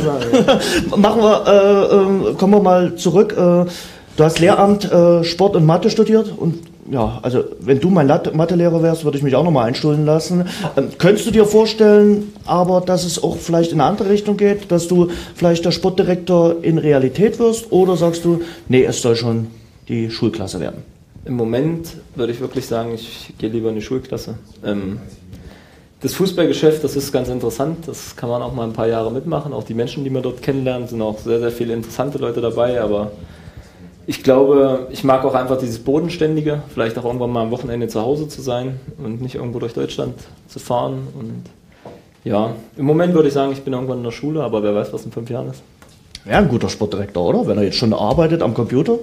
wir mal zurück. Du hast Lehramt Sport und Mathe studiert und ja, also wenn du mein Mathelehrer wärst, würde ich mich auch nochmal einstuhlen lassen. Könntest du dir vorstellen, aber dass es auch vielleicht in eine andere Richtung geht, dass du vielleicht der Sportdirektor in Realität wirst, oder sagst du, nee, es soll schon die Schulklasse werden? Im Moment würde ich wirklich sagen, ich gehe lieber in die Schulklasse. Das Fußballgeschäft, das ist ganz interessant, das kann man auch mal ein paar Jahre mitmachen. Auch die Menschen, die man dort kennenlernt, sind auch sehr, sehr viele interessante Leute dabei, aber ich glaube, ich mag auch einfach dieses Bodenständige, vielleicht auch irgendwann mal am Wochenende zu Hause zu sein und nicht irgendwo durch Deutschland zu fahren. Und ja, im Moment würde ich sagen, ich bin irgendwann in der Schule, aber wer weiß, was in 5 Jahren ist. Ja, ein guter Sportdirektor, oder? Wenn er jetzt schon arbeitet am Computer.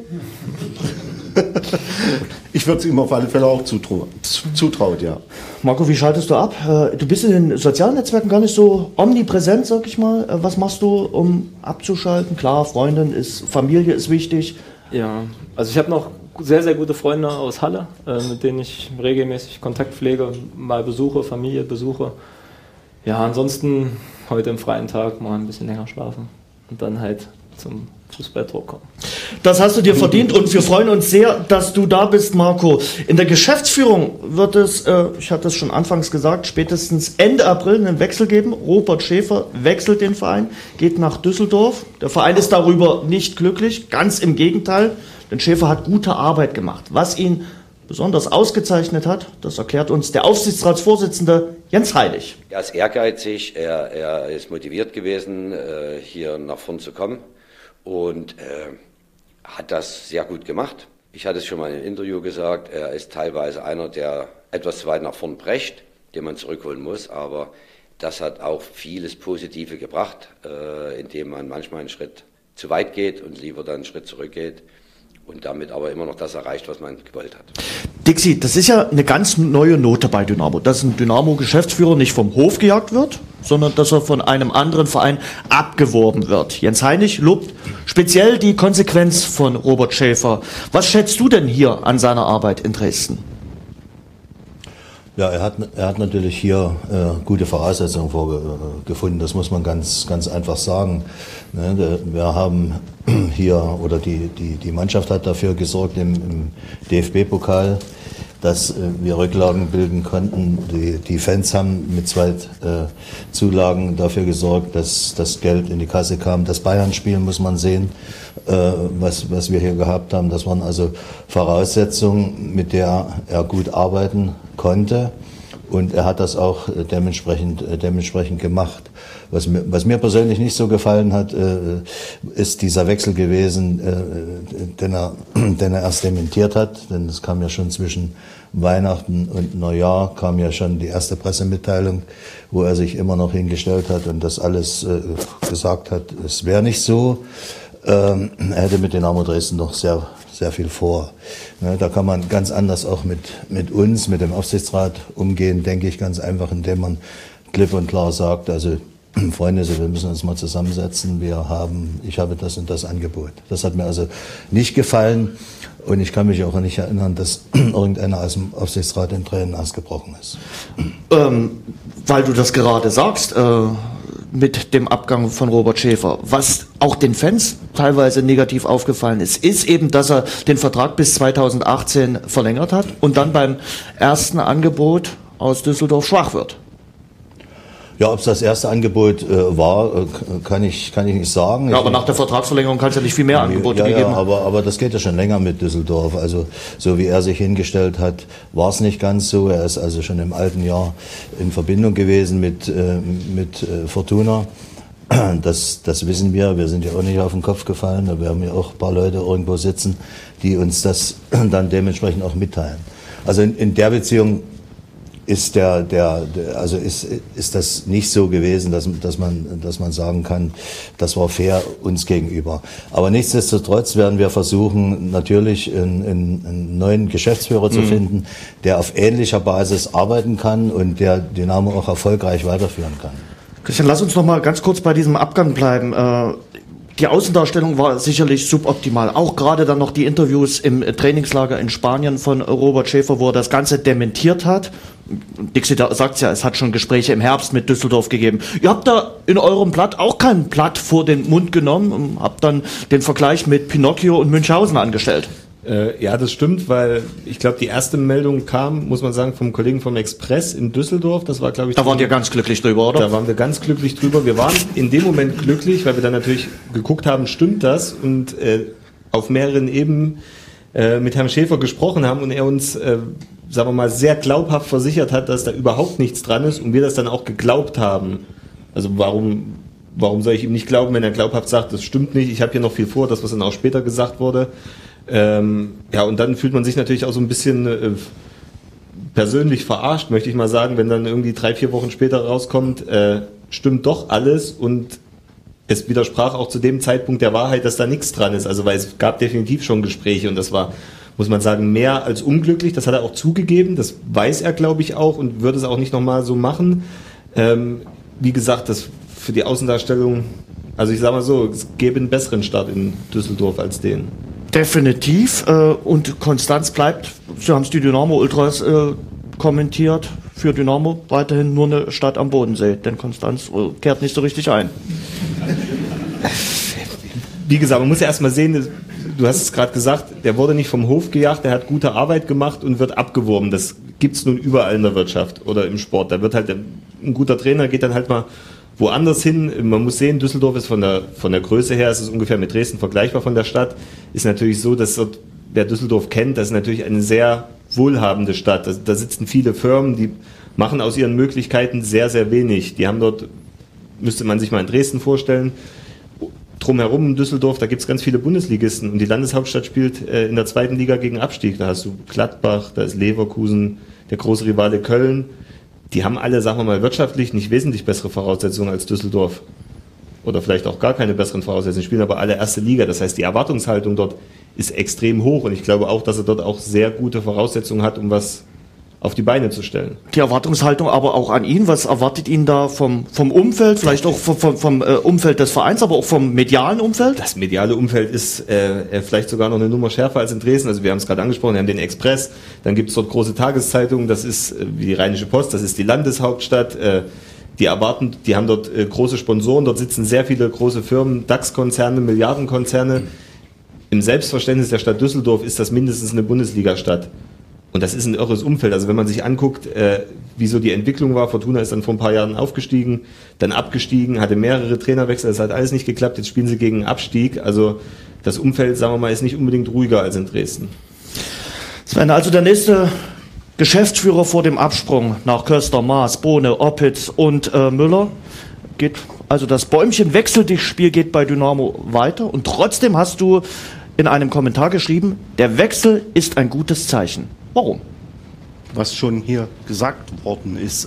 Ich würde es ihm auf alle Fälle auch zutraut, ja. Marco, wie schaltest du ab? Du bist in den sozialen Netzwerken gar nicht so omnipräsent, sag ich mal. Was machst du, um abzuschalten? Klar, Familie ist wichtig. Ja, also ich habe noch sehr, sehr gute Freunde aus Halle, mit denen ich regelmäßig Kontakt pflege, mal besuche, Familie besuche. Ja, ansonsten heute im freien Tag mal ein bisschen länger schlafen und dann halt zum Fußballtor kommen. Das hast du dir verdient und wir freuen uns sehr, dass du da bist, Marco. In der Geschäftsführung wird es, ich hatte es schon anfangs gesagt, spätestens Ende April einen Wechsel geben. Robert Schäfer wechselt den Verein, geht nach Düsseldorf. Der Verein ist darüber nicht glücklich, ganz im Gegenteil, denn Schäfer hat gute Arbeit gemacht. Was ihn besonders ausgezeichnet hat, das erklärt uns der Aufsichtsratsvorsitzende Jens Heilig. Er ist ehrgeizig, er ist motiviert gewesen, hier nach vorn zu kommen. Und hat das sehr gut gemacht. Ich hatte es schon mal in einem Interview gesagt, er ist teilweise einer, der etwas zu weit nach vorn brecht, den man zurückholen muss, aber das hat auch vieles Positive gebracht, indem man manchmal einen Schritt zu weit geht und lieber dann einen Schritt zurückgeht und damit aber immer noch das erreicht, was man gewollt hat. Dixi, das ist ja eine ganz neue Note bei Dynamo, dass ein Dynamo-Geschäftsführer nicht vom Hof gejagt wird, sondern dass er von einem anderen Verein abgeworben wird. Jens Heinig lobt speziell die Konsequenz von Robert Schäfer. Was schätzt du denn hier an seiner Arbeit in Dresden? Ja, er hat natürlich hier gute Voraussetzungen vorgefunden, das muss man ganz einfach sagen. Ne, wir haben hier, oder die Mannschaft hat dafür gesorgt im DFB-Pokal, dass wir Rücklagen bilden konnten. Die Fans haben mit 2 Zulagen dafür gesorgt, dass das Geld in die Kasse kam. Das Bayern-Spiel muss man sehen, was wir hier gehabt haben. Das waren also Voraussetzungen, mit der er gut arbeiten konnte. Und er hat das auch dementsprechend gemacht. Was mir persönlich nicht so gefallen hat, ist dieser Wechsel gewesen, den er erst dementiert hat. Denn es kam ja schon zwischen Weihnachten und Neujahr, kam ja schon die erste Pressemitteilung, wo er sich immer noch hingestellt hat und das alles gesagt hat, es wäre nicht so. Er hätte mit Dynamo Dresden noch sehr viel vor. Da kann man ganz anders auch mit uns, mit dem Aufsichtsrat umgehen, denke ich, ganz einfach, indem man klipp und klar sagt, also Freunde, wir müssen uns mal zusammensetzen, ich habe das und das Angebot. Das hat mir also nicht gefallen und ich kann mich auch nicht erinnern, dass irgendeiner aus dem Aufsichtsrat in Tränen ausgebrochen ist. Weil du das gerade sagst, mit dem Abgang von Robert Schäfer. Was auch den Fans teilweise negativ aufgefallen ist eben, dass er den Vertrag bis 2018 verlängert hat und dann beim ersten Angebot aus Düsseldorf schwach wird. Ja, ob es das erste Angebot war, kann ich nicht sagen. Ja, aber nach der Vertragsverlängerung kann es ja nicht viel mehr Angebote gegeben haben. Aber das geht ja schon länger mit Düsseldorf. Also so wie er sich hingestellt hat, war es nicht ganz so. Er ist also schon im alten Jahr in Verbindung gewesen mit Fortuna. Das wissen wir. Wir sind ja auch nicht auf den Kopf gefallen. Da haben ja auch ein paar Leute irgendwo sitzen, die uns das dann dementsprechend auch mitteilen. Also in der Beziehung ist ist das nicht so gewesen, dass man sagen kann, das war fair uns gegenüber. Aber nichtsdestotrotz werden wir versuchen, natürlich einen neuen Geschäftsführer zu finden, der auf ähnlicher Basis arbeiten kann und der Dynamo auch erfolgreich weiterführen kann. Christian, lass uns noch mal ganz kurz bei diesem Abgang bleiben. Die Außendarstellung war sicherlich suboptimal. Auch gerade dann noch die Interviews im Trainingslager in Spanien von Robert Schäfer, wo er das Ganze dementiert hat. Dixie sagt ja, es hat schon Gespräche im Herbst mit Düsseldorf gegeben. Ihr habt da in eurem Blatt auch kein Blatt vor den Mund genommen und habt dann den Vergleich mit Pinocchio und Münchhausen angestellt. Ja, das stimmt, weil ich glaube, die erste Meldung kam, muss man sagen, vom Kollegen vom Express in Düsseldorf. Das war, glaube ich... Da wart ihr ganz glücklich drüber, oder? Da waren wir ganz glücklich drüber. Wir waren in dem Moment glücklich, weil wir dann natürlich geguckt haben, stimmt das? Und auf mehreren Ebenen mit Herrn Schäfer gesprochen haben und er uns, sagen wir mal, sehr glaubhaft versichert hat, dass da überhaupt nichts dran ist und wir das dann auch geglaubt haben. Also warum soll ich ihm nicht glauben, wenn er glaubhaft sagt, das stimmt nicht, ich habe hier noch viel vor, das, was dann auch später gesagt wurde. Ja, und dann fühlt man sich natürlich auch so ein bisschen persönlich verarscht, möchte ich mal sagen, wenn dann irgendwie 3-4 Wochen später rauskommt, stimmt doch alles und es widersprach auch zu dem Zeitpunkt der Wahrheit, dass da nichts dran ist. Also weil es gab definitiv schon Gespräche und das war, muss man sagen, mehr als unglücklich. Das hat er auch zugegeben, das weiß er, glaube ich, auch und würde es auch nicht nochmal so machen. Wie gesagt, das für die Außendarstellung, also ich sage mal so, es gäbe einen besseren Start in Düsseldorf als den. Definitiv. Und Konstanz bleibt, Sie haben es die Dynamo Ultras kommentiert, für Dynamo weiterhin nur eine Stadt am Bodensee, denn Konstanz kehrt nicht so richtig ein. Wie gesagt, man muss ja erstmal sehen, du hast es gerade gesagt, der wurde nicht vom Hof gejagt, der hat gute Arbeit gemacht und wird abgeworben. Das gibt es nun überall in der Wirtschaft oder im Sport. Da wird halt ein guter Trainer, geht dann halt mal woanders hin. Man muss sehen, Düsseldorf ist von der Größe her, es ist ungefähr mit Dresden vergleichbar von der Stadt. Ist natürlich so, dass dort, wer Düsseldorf kennt, das ist natürlich eine sehr wohlhabende Stadt. Da sitzen viele Firmen, die machen aus ihren Möglichkeiten sehr, sehr wenig. Die haben dort, müsste man sich mal in Dresden vorstellen, drumherum in Düsseldorf, da gibt es ganz viele Bundesligisten und die Landeshauptstadt spielt in der 2. Liga gegen Abstieg. Da hast du Gladbach, da ist Leverkusen, der große Rivale Köln. Die haben alle, sagen wir mal, wirtschaftlich nicht wesentlich bessere Voraussetzungen als Düsseldorf. Oder vielleicht auch gar keine besseren Voraussetzungen, spielen aber alle 1. Liga. Das heißt, die Erwartungshaltung dort ist extrem hoch und ich glaube auch, dass er dort auch sehr gute Voraussetzungen hat, um was auf die Beine zu stellen. Die Erwartungshaltung aber auch an ihn. Was erwartet ihn da vom Umfeld, vielleicht auch vom Umfeld des Vereins, aber auch vom medialen Umfeld? Das mediale Umfeld ist vielleicht sogar noch eine Nummer schärfer als in Dresden. Also wir haben es gerade angesprochen, wir haben den Express, dann gibt es dort große Tageszeitungen, das ist wie die Rheinische Post, das ist die Landeshauptstadt. Die haben dort große Sponsoren, dort sitzen sehr viele große Firmen, DAX-Konzerne, Milliardenkonzerne. Im Selbstverständnis der Stadt Düsseldorf ist das mindestens eine Bundesliga-Stadt. Und das ist ein irres Umfeld. Also wenn man sich anguckt, wie so die Entwicklung war, Fortuna ist dann vor ein paar Jahren aufgestiegen, dann abgestiegen, hatte mehrere Trainerwechsel, das hat alles nicht geklappt, jetzt spielen sie gegen einen Abstieg. Also das Umfeld, sagen wir mal, ist nicht unbedingt ruhiger als in Dresden. Sven, also der nächste Geschäftsführer vor dem Absprung nach Köster, Maas, Bohne, Oppitz und Müller geht, also das Bäumchen-Wechselspiel geht bei Dynamo weiter und trotzdem hast du in einem Kommentar geschrieben, der Wechsel ist ein gutes Zeichen. Warum? Was schon hier gesagt worden ist,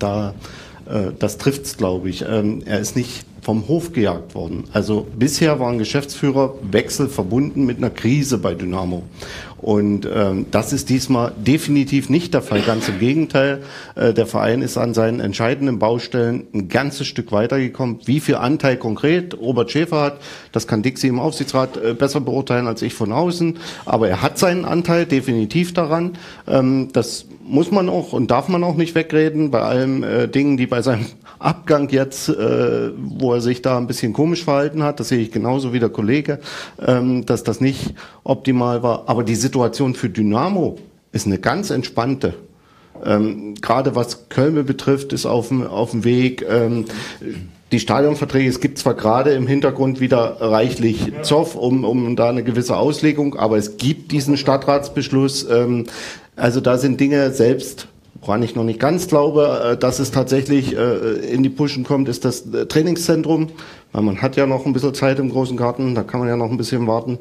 das trifft es, glaube ich. Er ist nicht vom Hof gejagt worden. Also bisher war ein Geschäftsführerwechsel verbunden mit einer Krise bei Dynamo. Und das ist diesmal definitiv nicht der Fall. Ganz im Gegenteil, der Verein ist an seinen entscheidenden Baustellen ein ganzes Stück weitergekommen. Wie viel Anteil konkret Robert Schäfer hat, das kann Dixie im Aufsichtsrat besser beurteilen als ich von außen. Aber er hat seinen Anteil definitiv daran. Das muss man auch und darf man auch nicht wegreden bei allen Dingen, die bei seinem Abgang jetzt, wo er sich da ein bisschen komisch verhalten hat, das sehe ich genauso wie der Kollege, dass das nicht optimal war. Aber die Situation für Dynamo ist eine ganz entspannte. Gerade was Köln betrifft, ist auf dem Weg. Die Stadionverträge, es gibt zwar gerade im Hintergrund wieder reichlich Zoff, um da eine gewisse Auslegung, aber es gibt diesen Stadtratsbeschluss. Also da sind Dinge selbst, woran ich noch nicht ganz glaube, dass es tatsächlich in die Pushen kommt, ist das Trainingszentrum. Weil man hat ja noch ein bisschen Zeit im großen Garten, da kann man ja noch ein bisschen warten.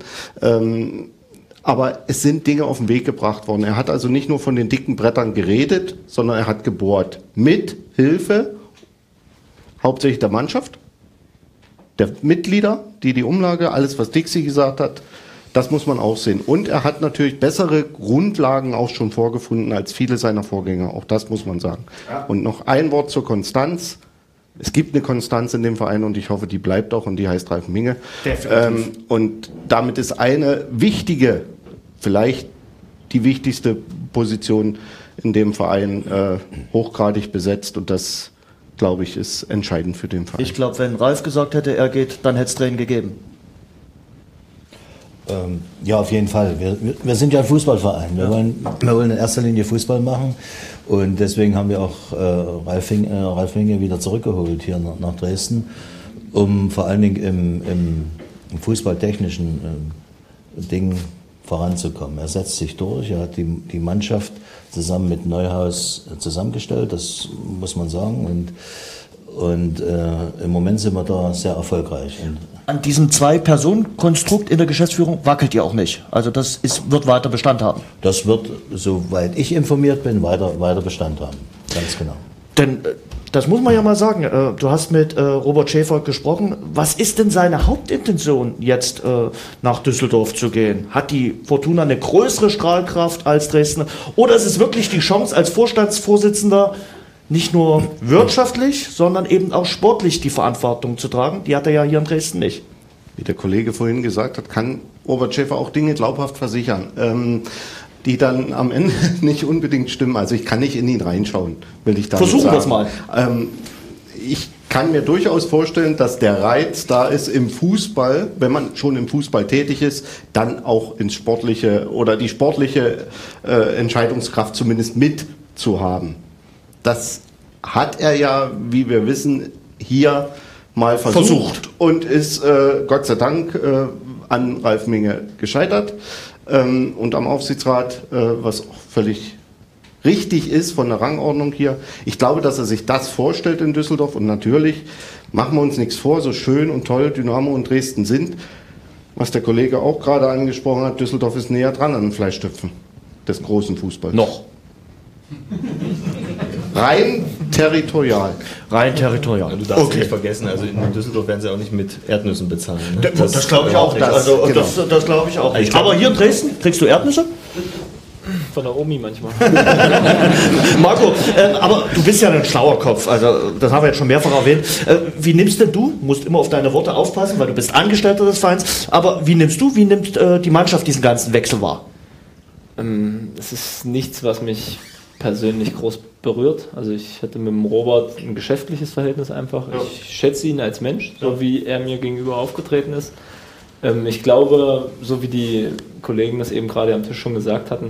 Aber es sind Dinge auf den Weg gebracht worden. Er hat also nicht nur von den dicken Brettern geredet, sondern er hat gebohrt. Mit Hilfe hauptsächlich der Mannschaft, der Mitglieder, die Umlage, alles was Dixie gesagt hat, das muss man auch sehen. Und er hat natürlich bessere Grundlagen auch schon vorgefunden als viele seiner Vorgänger. Auch das muss man sagen. Ja. Und noch ein Wort zur Konstanz. Es gibt eine Konstanz in dem Verein und ich hoffe, die bleibt auch und die heißt Ralf Minge. Und damit ist eine wichtige, vielleicht die wichtigste Position in dem Verein hochgradig besetzt und das, glaube ich, ist entscheidend für den Verein. Ich glaube, wenn Ralf gesagt hätte, er geht, dann hätte es Tränen gegeben. Ja, auf jeden Fall. Wir sind ja ein Fußballverein. Wir wollen in erster Linie Fußball machen und deswegen haben wir auch Ralf Minge wieder zurückgeholt hier nach Dresden, um vor allen Dingen im fußballtechnischen Ding voranzukommen. Er setzt sich durch, er hat die Mannschaft zusammen mit Neuhaus zusammengestellt, das muss man sagen. Und im Moment sind wir da sehr erfolgreich. Und an diesem Zwei-Personen-Konstrukt in der Geschäftsführung wackelt ihr auch nicht. Also das wird weiter Bestand haben. Das wird, soweit ich informiert bin, weiter Bestand haben. Ganz genau. Denn das muss man ja mal sagen. Du hast mit Robert Schäfer gesprochen. Was ist denn seine Hauptintention, jetzt nach Düsseldorf zu gehen? Hat die Fortuna eine größere Strahlkraft als Dresden? Oder ist es wirklich die Chance, als Vorstandsvorsitzender nicht nur wirtschaftlich, sondern eben auch sportlich die Verantwortung zu tragen? Die hat er ja hier in Dresden nicht. Wie der Kollege vorhin gesagt hat, kann Robert Schäfer auch Dinge glaubhaft versichern, die dann am Ende nicht unbedingt stimmen. Also ich kann nicht in ihn reinschauen, will ich damit sagen. Versuchen wir es mal. Ich kann mir durchaus vorstellen, dass der Reiz da ist im Fußball, wenn man schon im Fußball tätig ist, dann auch ins Sportliche oder die sportliche Entscheidungskraft zumindest mitzuhaben. Das hat er ja, wie wir wissen, hier mal versucht und ist Gott sei Dank an Ralf Minge gescheitert und am Aufsichtsrat, was auch völlig richtig ist von der Rangordnung hier. Ich glaube, dass er sich das vorstellt in Düsseldorf und natürlich machen wir uns nichts vor, so schön und toll Dynamo und Dresden sind, was der Kollege auch gerade angesprochen hat, Düsseldorf ist näher dran an den Fleischtöpfen des großen Fußballs. Noch. Rein territorial. Rein territorial. Ja, du darfst nicht vergessen, also in Düsseldorf werden sie auch nicht mit Erdnüssen bezahlen. Ne? Das glaube ich auch nicht. Also, genau. Das glaube ich auch nicht. Aber hier in Dresden, kriegst du Erdnüsse? Von der Omi manchmal. Marco, aber du bist ja ein schlauer Kopf, also das haben wir jetzt schon mehrfach erwähnt. Wie nimmst denn du, musst immer auf deine Worte aufpassen, weil du bist Angestellter des Vereins, aber wie nimmt die Mannschaft diesen ganzen Wechsel wahr? Es ist nichts, was mich persönlich groß berührt. Also ich hatte mit dem Robert ein geschäftliches Verhältnis einfach. Ja. Ich schätze ihn als Mensch, so wie er mir gegenüber aufgetreten ist. Ich glaube, so wie die Kollegen das eben gerade am Tisch schon gesagt hatten,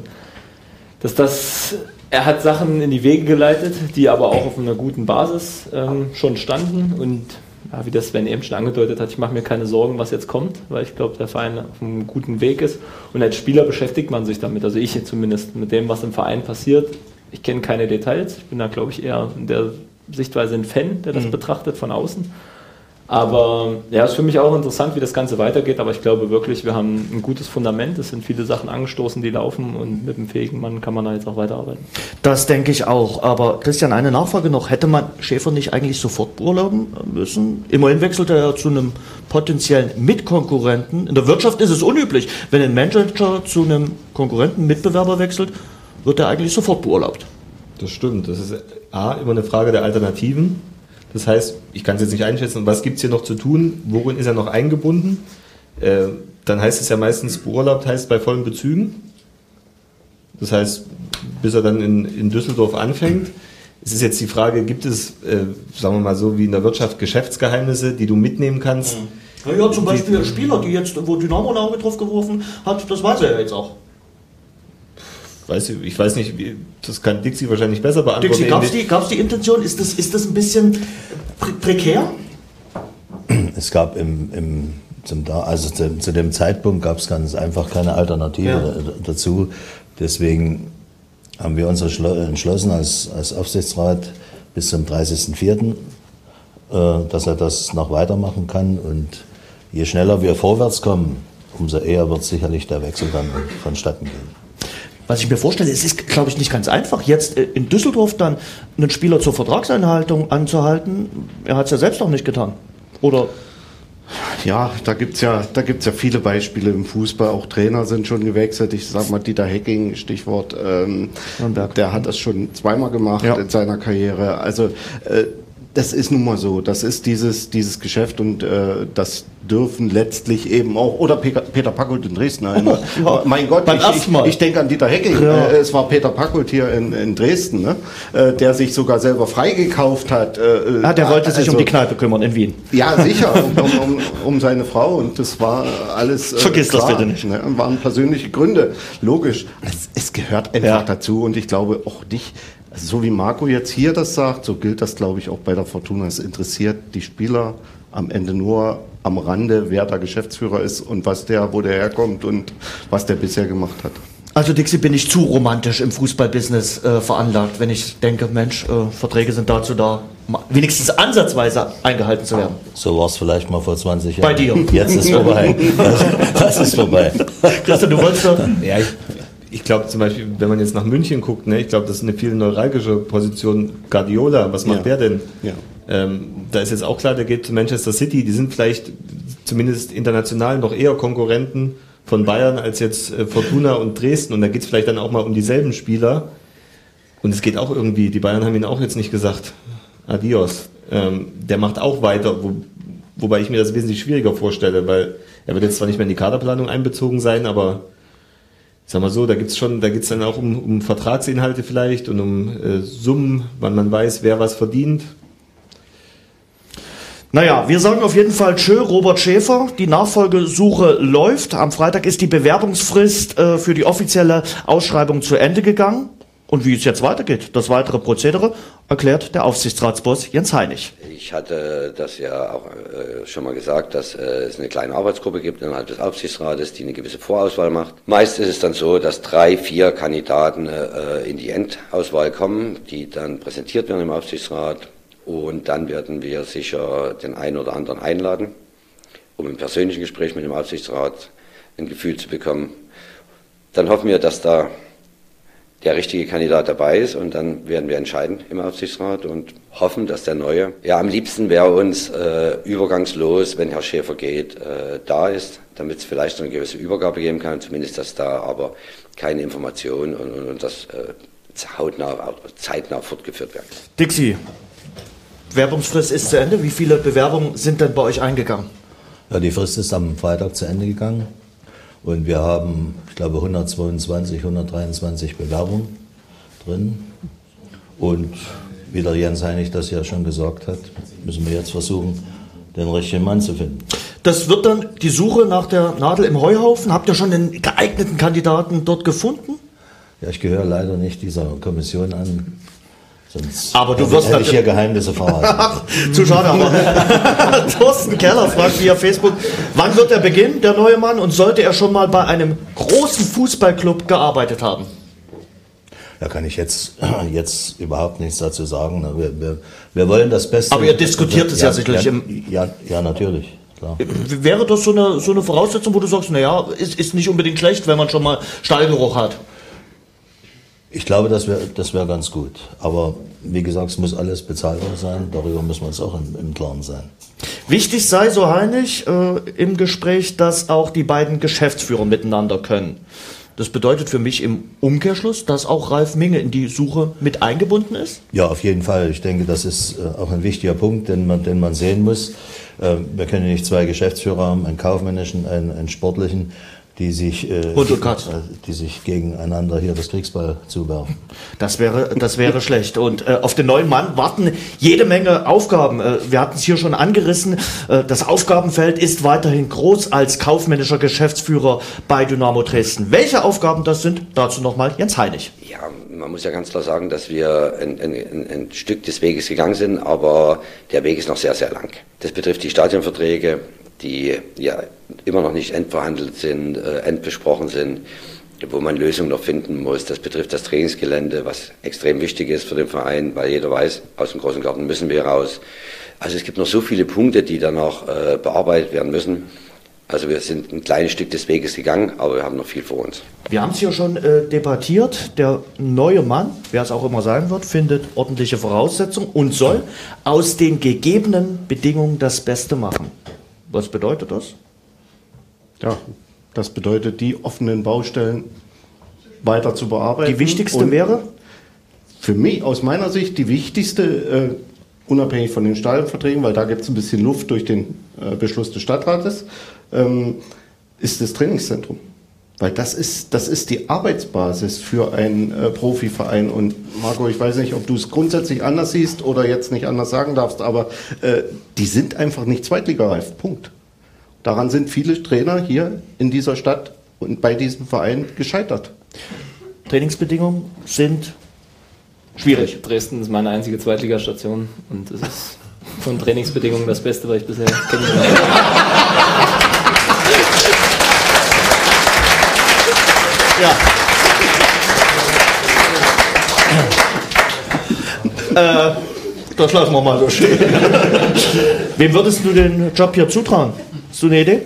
er hat Sachen in die Wege geleitet, die aber auch auf einer guten Basis schon standen und ja, wie das Sven eben schon angedeutet hat, ich mache mir keine Sorgen, was jetzt kommt, weil ich glaube, der Verein auf einem guten Weg ist und als Spieler beschäftigt man sich damit, also ich zumindest, mit dem, was im Verein passiert. Ich kenne keine Details, ich bin da glaube ich eher in der Sichtweise ein Fan, der das betrachtet von außen. Aber ja, ist für mich auch interessant, wie das Ganze weitergeht, aber ich glaube wirklich, wir haben ein gutes Fundament, es sind viele Sachen angestoßen, die laufen und mit einem fähigen Mann kann man da jetzt auch weiterarbeiten. Das denke ich auch, aber Christian, eine Nachfrage noch, hätte man Schäfer nicht eigentlich sofort beurlauben müssen? Immerhin wechselt er ja zu einem potenziellen Mitkonkurrenten. In der Wirtschaft ist es unüblich, wenn ein Manager zu einem Konkurrenten, Mitbewerber wechselt, wird er eigentlich sofort beurlaubt. Das stimmt, das ist immer eine Frage der Alternativen. Das heißt, ich kann es jetzt nicht einschätzen, was gibt es hier noch zu tun, worin ist er noch eingebunden? Dann heißt es ja meistens, beurlaubt heißt bei vollen Bezügen. Das heißt, bis er dann in Düsseldorf anfängt. Es ist jetzt die Frage, gibt es, sagen wir mal so, wie in der Wirtschaft Geschäftsgeheimnisse, die du mitnehmen kannst? Ja, zum Beispiel Spieler, die jetzt, wo Dynamo ein Auge drauf geworfen hat, das weiß er ja jetzt auch. Ich weiß nicht, das kann Dixie wahrscheinlich besser beantworten. Dixie, gab es die Intention? Ist das ein bisschen prekär? Es gab zu dem Zeitpunkt gab es ganz einfach keine Alternative dazu. Deswegen haben wir uns entschlossen als Aufsichtsrat bis zum 30.04., dass er das noch weitermachen kann. Und je schneller wir vorwärts kommen, umso eher wird sicherlich der Wechsel dann vonstatten gehen. Was ich mir vorstelle, es ist, glaube ich, nicht ganz einfach, jetzt in Düsseldorf dann einen Spieler zur Vertragseinhaltung anzuhalten. Er hat es ja selbst auch nicht getan. Oder? Ja, da gibt's ja viele Beispiele im Fußball. Auch Trainer sind schon gewechselt. Ich sag mal, Dieter Hecking, Stichwort, der hat das schon zweimal gemacht in seiner Karriere. Also Das ist nun mal so. Das ist dieses Geschäft und das dürfen letztlich eben auch, oder Peter Packold in Dresden. Ja. Mein Gott, ich denke an Dieter Hecking. Ja. Es war Peter Packold hier in Dresden, ne? Der sich sogar selber freigekauft hat. Der wollte sich um die Kneipe kümmern in Wien. Ja, sicher, um seine Frau, und das war alles Vergiss klar, das bitte nicht. Ne? Waren persönliche Gründe, logisch. Es gehört einfach dazu, und ich glaube auch nicht, so wie Marco jetzt hier das sagt, so gilt das, glaube ich, auch bei der Fortuna. Es interessiert die Spieler am Ende nur am Rande, wer da Geschäftsführer ist und wo der herkommt und was der bisher gemacht hat. Also Dixie, bin ich zu romantisch im Fußballbusiness veranlagt, wenn ich denke, Mensch, Verträge sind dazu da, wenigstens ansatzweise eingehalten zu werden. So war es vielleicht mal vor 20 Jahren. Bei dir. Jetzt ist vorbei. Das ist vorbei. Christian, du wolltest doch... Ja, ich glaube zum Beispiel, wenn man jetzt nach München guckt, ne, ich glaube, das ist eine viel neuralgische Position. Guardiola, was macht der denn? Ja. Da ist jetzt auch klar, der geht zu Manchester City. Die sind vielleicht zumindest international noch eher Konkurrenten von Bayern als jetzt Fortuna und Dresden. Und da geht es vielleicht dann auch mal um dieselben Spieler. Und es geht auch irgendwie, die Bayern haben ihn auch jetzt nicht gesagt, adios. Der macht auch weiter, wobei ich mir das wesentlich schwieriger vorstelle, weil er wird jetzt zwar nicht mehr in die Kaderplanung einbezogen sein, aber ich sag mal so, da geht's dann auch um Vertragsinhalte vielleicht und um Summen, wann man weiß, wer was verdient. Naja, wir sagen auf jeden Fall tschö, Robert Schäfer. Die Nachfolgesuche läuft. Am Freitag ist die Bewerbungsfrist für die offizielle Ausschreibung zu Ende gegangen. Und wie es jetzt weitergeht, das weitere Prozedere, erklärt der Aufsichtsratsboss Jens Heinig. Ich hatte das ja auch schon mal gesagt, dass es eine kleine Arbeitsgruppe gibt innerhalb des Aufsichtsrates, die eine gewisse Vorauswahl macht. Meist ist es dann so, dass 3, 4 Kandidaten in die Endauswahl kommen, die dann präsentiert werden im Aufsichtsrat. Und dann werden wir sicher den einen oder anderen einladen, um im persönlichen Gespräch mit dem Aufsichtsrat ein Gefühl zu bekommen. Dann hoffen wir, dass da der richtige Kandidat dabei ist, und dann werden wir entscheiden im Aufsichtsrat und hoffen, dass der Neue, ja, am liebsten wäre uns übergangslos, wenn Herr Schäfer geht, da ist, damit es vielleicht eine gewisse Übergabe geben kann, zumindest dass da aber keine Informationen und das zeitnah fortgeführt werden. Dixie, Bewerbungsfrist ist zu Ende. Wie viele Bewerbungen sind denn bei euch eingegangen? Ja, die Frist ist am Freitag zu Ende gegangen. Und wir haben, ich glaube, 123 Bewerbungen drin. Und wie der Jens Heinig das ja schon gesagt hat, müssen wir jetzt versuchen, den richtigen Mann zu finden. Das wird dann die Suche nach der Nadel im Heuhaufen. Habt ihr schon einen geeigneten Kandidaten dort gefunden? Ja, ich gehöre leider nicht dieser Kommission an. Sonst aber du wirst hätte ich hier Geheimnisse verraten. Zu schade, aber Thorsten Keller fragt via Facebook, wann wird er beginnen, der neue Mann, und sollte er schon mal bei einem großen Fußballclub gearbeitet haben? Da kann ich jetzt überhaupt nichts dazu sagen. Wir wollen das Beste. Aber ihr diskutiert es ja sicherlich. Ja, natürlich. Klar. Wäre das so eine Voraussetzung, wo du sagst, naja, ist nicht unbedingt schlecht, wenn man schon mal Stallgeruch hat? Ich glaube, das wär ganz gut. Aber wie gesagt, es muss alles bezahlbar sein. Darüber müssen wir uns auch im Klaren sein. Wichtig sei, so Heinig, im Gespräch, dass auch die beiden Geschäftsführer miteinander können. Das bedeutet für mich im Umkehrschluss, dass auch Ralf Minge in die Suche mit eingebunden ist? Ja, auf jeden Fall. Ich denke, das ist auch ein wichtiger Punkt, den man sehen muss. Wir können nicht 2 Geschäftsführer haben, einen kaufmännischen, einen sportlichen, die sich gegeneinander hier das Kriegsball zuwerfen. Das wäre schlecht. Und auf den neuen Mann warten jede Menge Aufgaben. Wir hatten es hier schon angerissen. Das Aufgabenfeld ist weiterhin groß als kaufmännischer Geschäftsführer bei Dynamo Dresden. Welche Aufgaben das sind, dazu nochmal Jens Heinig. Ja, man muss ja ganz klar sagen, dass wir ein Stück des Weges gegangen sind, aber der Weg ist noch sehr, sehr lang. Das betrifft die Stadionverträge, die ja immer noch nicht endverhandelt sind, endbesprochen sind, wo man Lösungen noch finden muss. Das betrifft das Trainingsgelände, was extrem wichtig ist für den Verein, weil jeder weiß, aus dem großen Garten müssen wir raus. Also es gibt noch so viele Punkte, die dann noch bearbeitet werden müssen. Also wir sind ein kleines Stück des Weges gegangen, aber wir haben noch viel vor uns. Wir haben es hier schon debattiert. Der neue Mann, wer es auch immer sein wird, findet ordentliche Voraussetzungen und soll aus den gegebenen Bedingungen das Beste machen. Was bedeutet das? Ja, das bedeutet, die offenen Baustellen weiter zu bearbeiten. Die wichtigste wäre? Für mich, aus meiner Sicht, die wichtigste unabhängig von den Stadionverträgen, weil da gibt es ein bisschen Luft durch den Beschluss des Stadtrates, ist das Trainingszentrum. Weil das ist die Arbeitsbasis für einen Profiverein. Und Marco, ich weiß nicht, ob du es grundsätzlich anders siehst oder jetzt nicht anders sagen darfst, aber die sind einfach nicht zweitligareif. Punkt. Daran sind viele Trainer hier in dieser Stadt und bei diesem Verein gescheitert. Trainingsbedingungen sind schwierig. Dresden ist meine einzige Zweitligastation und es ist von Trainingsbedingungen das Beste, was ich bisher kennengelernt habe. Das lassen wir mal so stehen. Wem würdest du den Job hier zutrauen? Hast du eine Idee?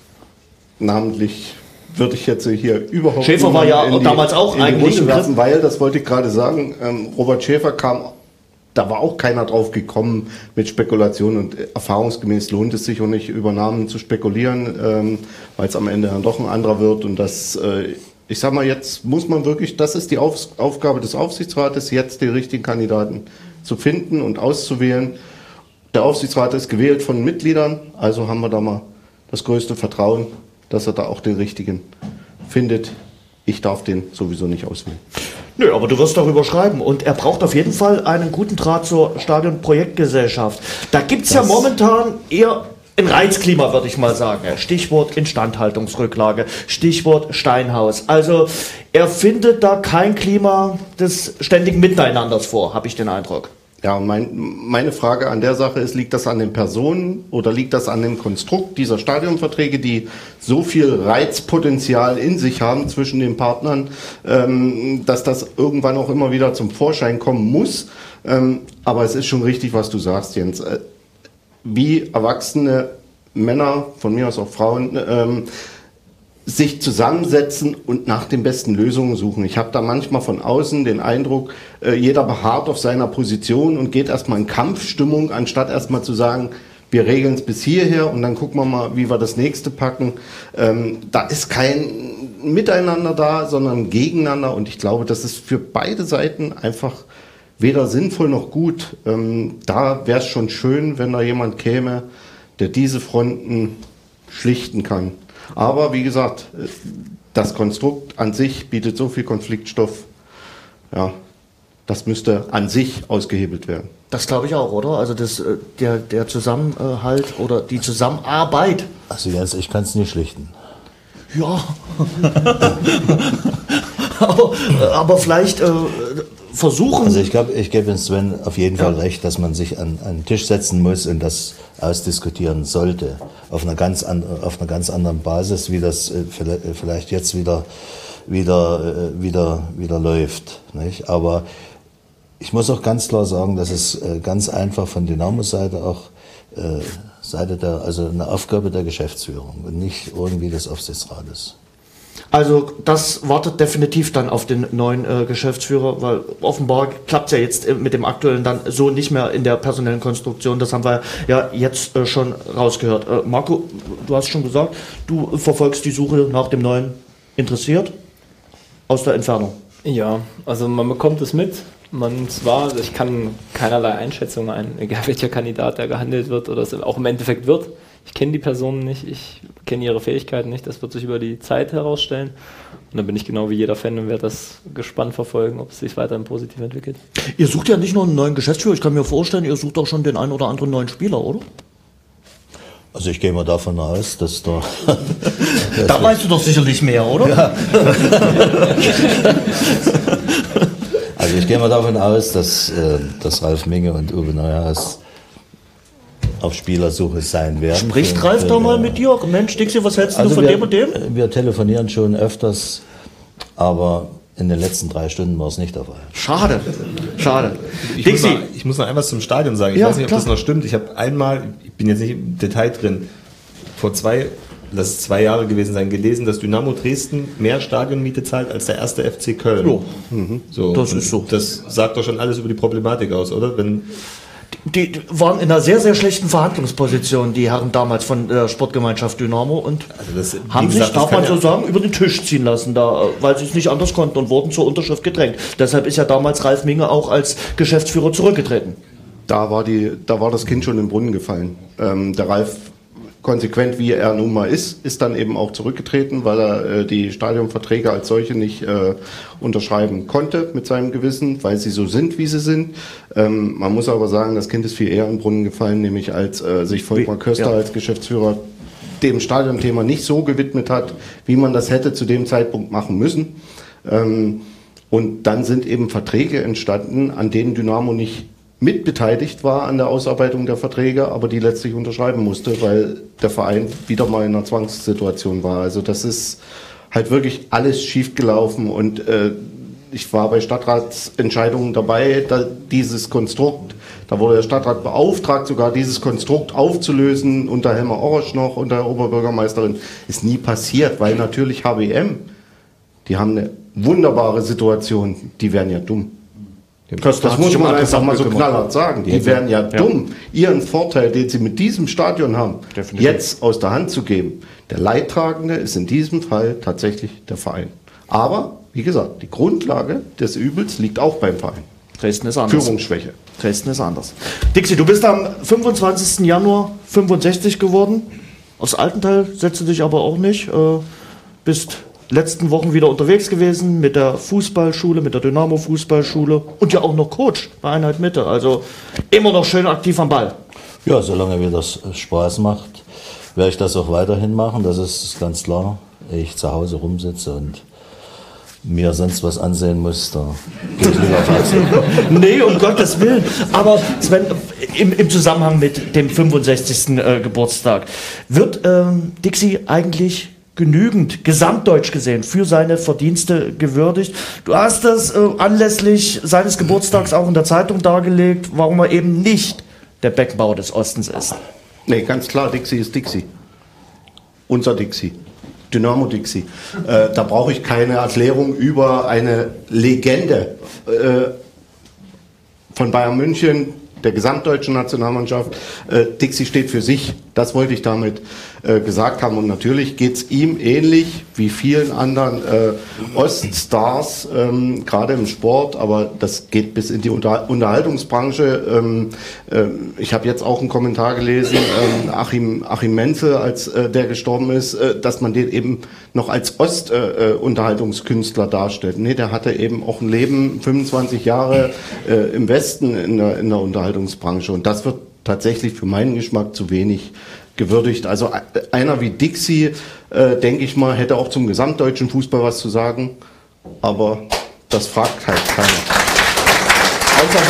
Namentlich würde ich jetzt hier überhaupt Schäfer war ja damals auch eigentlich im lassen, weil, das wollte ich gerade sagen, Robert Schäfer kam, da war auch keiner drauf gekommen mit Spekulationen und erfahrungsgemäß lohnt es sich auch nicht über Namen zu spekulieren, weil es am Ende dann doch ein anderer wird und das, ich sag mal, jetzt muss man wirklich, das ist die Aufgabe des Aufsichtsrates, jetzt die richtigen Kandidaten zu finden und auszuwählen. Der Aufsichtsrat ist gewählt von Mitgliedern, also haben wir da mal das größte Vertrauen, dass er da auch den richtigen findet. Ich darf den sowieso nicht auswählen. Nö, aber du wirst darüber schreiben und er braucht auf jeden Fall einen guten Draht zur Stadionprojektgesellschaft. Da gibt es ja momentan eher ein Reizklima, würde ich mal sagen. Stichwort Instandhaltungsrücklage, Stichwort Steinhaus. Also er findet da kein Klima des ständigen Miteinanders vor, habe ich den Eindruck. Ja, meine Frage an der Sache ist, liegt das an den Personen oder liegt das an dem Konstrukt dieser Stadionverträge, die so viel Reizpotenzial in sich haben zwischen den Partnern, dass das irgendwann auch immer wieder zum Vorschein kommen muss. Aber es ist schon richtig, was du sagst, Jens. Wie erwachsene Männer, von mir aus auch Frauen, sich zusammensetzen und nach den besten Lösungen suchen. Ich habe da manchmal von außen den Eindruck, jeder beharrt auf seiner Position und geht erstmal in Kampfstimmung, anstatt erstmal zu sagen, wir regeln es bis hierher und dann gucken wir mal, wie wir das nächste packen. Da ist kein Miteinander da, sondern Gegeneinander und ich glaube, das ist für beide Seiten einfach weder sinnvoll noch gut. Da wäre es schon schön, wenn da jemand käme, der diese Fronten schlichten kann. Aber wie gesagt, das Konstrukt an sich bietet so viel Konfliktstoff, ja, das müsste an sich ausgehebelt werden. Das glaube ich auch, oder? Also der Zusammenhalt oder die Zusammenarbeit. Also Jens, ich kann es nicht schlichten. Ja. aber vielleicht versuchen. Also ich gebe Sven auf jeden Fall recht, dass man sich an den Tisch setzen muss und das ausdiskutieren sollte. Auf einer ganz anderen Basis, wie das vielleicht jetzt wieder läuft. Nicht? Aber ich muss auch ganz klar sagen, dass es ganz einfach von Dynamo-Seite auch also eine Aufgabe der Geschäftsführung und nicht irgendwie des Aufsichtsrates. Also das wartet definitiv dann auf den neuen Geschäftsführer, weil offenbar klappt es ja jetzt mit dem aktuellen dann so nicht mehr in der personellen Konstruktion. Das haben wir ja jetzt schon rausgehört. Marco, du hast schon gesagt, du verfolgst die Suche nach dem neuen interessiert aus der Entfernung. Ja, also man bekommt es mit. Ich kann keinerlei Einschätzung egal welcher Kandidat da gehandelt wird oder es auch im Endeffekt wird. Ich kenne die Personen nicht, ich kenne ihre Fähigkeiten nicht, das wird sich über die Zeit herausstellen. Und dann bin ich genau wie jeder Fan und werde das gespannt verfolgen, ob es sich weiterhin positiv entwickelt. Ihr sucht ja nicht nur einen neuen Geschäftsführer, ich kann mir vorstellen, ihr sucht auch schon den einen oder anderen neuen Spieler, oder? Also ich gehe mal davon aus, dass da... Da weißt du doch sicherlich mehr, oder? Ja. Also ich gehe mal davon aus, dass Ralf Minge und Uwe Neuhaus auf Spielersuche sein werden. Spricht Ralf da mal mit dir? Mensch, Dixie, was hältst du von dem und dem? Wir telefonieren schon öfters, aber in den letzten 3 Stunden war es nicht der Fall. Schade. Ich muss noch etwas zum Stadion sagen. Ich weiß nicht, ob das noch stimmt. Ich bin jetzt nicht im Detail drin, lass es 2 Jahre gewesen sein, gelesen, dass Dynamo Dresden mehr Stadionmiete zahlt als der erste FC Köln. Oh. So, das ist so. Das sagt doch schon alles über die Problematik aus, oder? Die waren in einer sehr, sehr schlechten Verhandlungsposition, die Herren damals von der Sportgemeinschaft Dynamo und haben sich, darf man so sagen, über den Tisch ziehen lassen, weil sie es nicht anders konnten und wurden zur Unterschrift gedrängt. Deshalb ist ja damals Ralf Minge auch als Geschäftsführer zurückgetreten. Da war das Kind schon im Brunnen gefallen. Der Ralf, konsequent wie er nun mal ist dann eben auch zurückgetreten, weil er die Stadionverträge als solche nicht unterschreiben konnte mit seinem Gewissen, weil sie so sind, wie sie sind. Man muss aber sagen, das Kind ist viel eher im Brunnen gefallen, nämlich als sich Volkmar Köster als Geschäftsführer dem Stadionthema nicht so gewidmet hat, wie man das hätte zu dem Zeitpunkt machen müssen. Und dann sind eben Verträge entstanden, an denen Dynamo nicht mitbeteiligt war an der Ausarbeitung der Verträge, aber die letztlich unterschreiben musste, weil der Verein wieder mal in einer Zwangssituation war. Also das ist halt wirklich alles schiefgelaufen und ich war bei Stadtratsentscheidungen dabei, dieses Konstrukt, da wurde der Stadtrat beauftragt, sogar dieses Konstrukt aufzulösen unter Helmer Orosch noch, unter der Oberbürgermeisterin, ist nie passiert, weil natürlich HBM, die haben eine wunderbare Situation, die wären ja dumm. Das muss man einfach mal so knallhart sagen. Die wären ja dumm, ihren Vorteil, den sie mit diesem Stadion haben, jetzt aus der Hand zu geben. Der Leidtragende ist in diesem Fall tatsächlich der Verein. Aber, wie gesagt, die Grundlage des Übels liegt auch beim Verein. Dresden ist anders. Führungsschwäche. Dresden ist anders. Dixi, du bist am 25. Januar 65 geworden. Aufs Altenteil setzt du dich aber auch nicht. Bist letzten Wochen wieder unterwegs gewesen mit der Fußballschule, mit der Dynamo Fußballschule und ja auch noch Coach bei Einheit Mitte. Also immer noch schön aktiv am Ball. Ja, solange mir das Spaß macht, werde ich das auch weiterhin machen. Das ist ganz klar. Ich zu Hause rumsitze und mir sonst was ansehen muss, da gehe ich lieber auf Achse. Nee, um Gottes Willen. Aber Sven, im Zusammenhang mit dem 65. Geburtstag, wird Dixi eigentlich genügend, gesamtdeutsch gesehen, für seine Verdienste gewürdigt? Du hast das anlässlich seines Geburtstags auch in der Zeitung dargelegt, warum er eben nicht der Beckenbauer des Ostens ist. Nee, ganz klar, Dixi ist Dixi. Unser Dixi. Dynamo Dixi. Da brauche ich keine Erklärung über eine Legende von Bayern München, der gesamtdeutschen Nationalmannschaft. Dixi steht für sich. Das wollte ich damit gesagt haben. Und natürlich geht es ihm ähnlich wie vielen anderen Oststars, gerade im Sport, aber das geht bis in die Unterhaltungsbranche. Ich habe jetzt auch einen Kommentar gelesen, Achim Menzel, als der gestorben ist, dass man den eben noch als Ost-Unterhaltungskünstler darstellt. Nee, der hatte eben auch ein Leben, 25 Jahre im Westen in der Unterhaltungsbranche. Und das wird tatsächlich für meinen Geschmack zu wenig gewürdigt. Also einer wie Dixi, denke ich mal, hätte auch zum gesamtdeutschen Fußball was zu sagen, aber das fragt halt keiner. Außer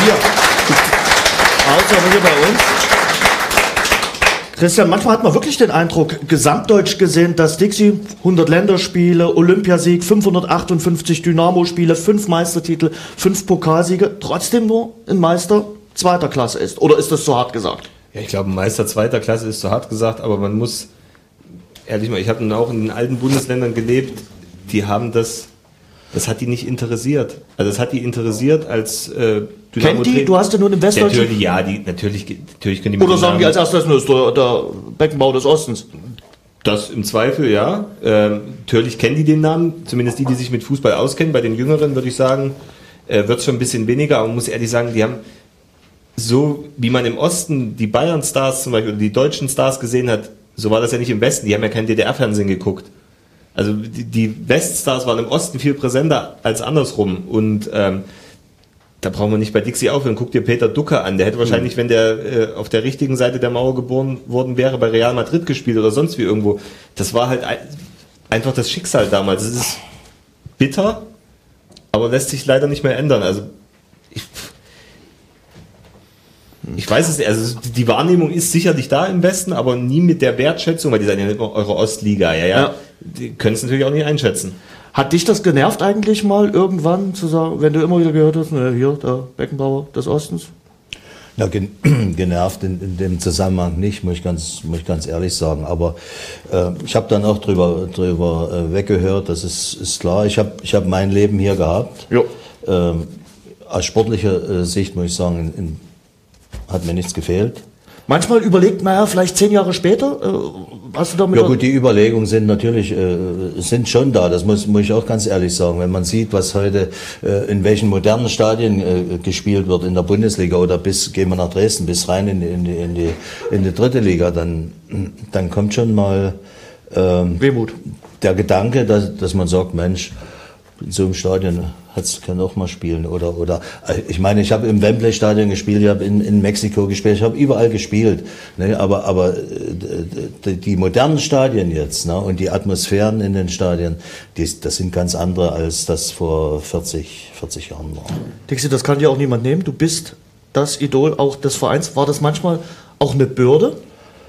wir bei uns. Christian, manchmal hat man wirklich den Eindruck, gesamtdeutsch gesehen, dass Dixi 100 Länderspiele, Olympiasieg, 558 Dynamo-Spiele, 5 Meistertitel, 5 Pokalsiege, trotzdem nur ein Meister zweiter Klasse ist. Oder ist das zu hart gesagt? Ja, ich glaube, ein Meister zweiter Klasse ist zu hart gesagt, aber man muss, ehrlich mal, ich habe auch in den alten Bundesländern gelebt, die haben das hat die nicht interessiert. Also das hat die interessiert als Dynamo. Kennt die? Du hast ja nur im Westdeutschen... Natürlich können die... Oder sagen die als erstes, das ist der Beckenbauer des Ostens? Das im Zweifel, ja. Natürlich kennen die den Namen, zumindest die sich mit Fußball auskennen. Bei den Jüngeren würde ich sagen, wird es schon ein bisschen weniger, aber man muss ehrlich sagen, die haben so, wie man im Osten die Bayern-Stars zum Beispiel oder die deutschen Stars gesehen hat, so war das ja nicht im Westen. Die haben ja kein DDR-Fernsehen geguckt. Also die Weststars waren im Osten viel präsenter als andersrum. Und da brauchen wir nicht bei Dixi aufhören. Guck dir Peter Ducker an. Der hätte wahrscheinlich, wenn der auf der richtigen Seite der Mauer geboren worden wäre, bei Real Madrid gespielt oder sonst wie irgendwo. Das war halt einfach das Schicksal damals. Es ist bitter, aber lässt sich leider nicht mehr ändern. Also ich weiß es nicht, also die Wahrnehmung ist sicherlich da im Westen, aber nie mit der Wertschätzung, weil die sagen ja immer eure Ostliga, ja. Die können es natürlich auch nicht einschätzen. Hat dich das genervt eigentlich mal irgendwann zu sagen, wenn du immer wieder gehört hast, hier, der Beckenbauer des Ostens? Ja, genervt in dem Zusammenhang nicht, muss ich ganz ehrlich sagen. Aber ich habe dann auch drüber weggehört, das ist klar. Ich hab mein Leben hier gehabt. Aus sportlicher Sicht muss ich sagen, hat mir nichts gefehlt. Manchmal überlegt man ja vielleicht 10 Jahre später, Hast du damit? Ja gut, die Überlegungen sind natürlich sind schon da. Das muss ich auch ganz ehrlich sagen. Wenn man sieht, was heute in welchen modernen Stadien gespielt wird in der Bundesliga oder gehen wir nach Dresden bis rein in die dritte Liga, dann kommt schon mal Wehmut. Der Gedanke, dass man sagt, Mensch, in so einem Stadion kann auch mal spielen oder ich meine, ich habe im Wembley-Stadion gespielt, ich habe in Mexiko gespielt, ich habe überall gespielt, ne, aber die modernen Stadien jetzt, ne, und die Atmosphären in den Stadien, das sind ganz andere, als das vor 40 Jahren war. Dixie, das kann dir auch niemand nehmen, du bist das Idol auch des Vereins. War das manchmal auch eine Bürde?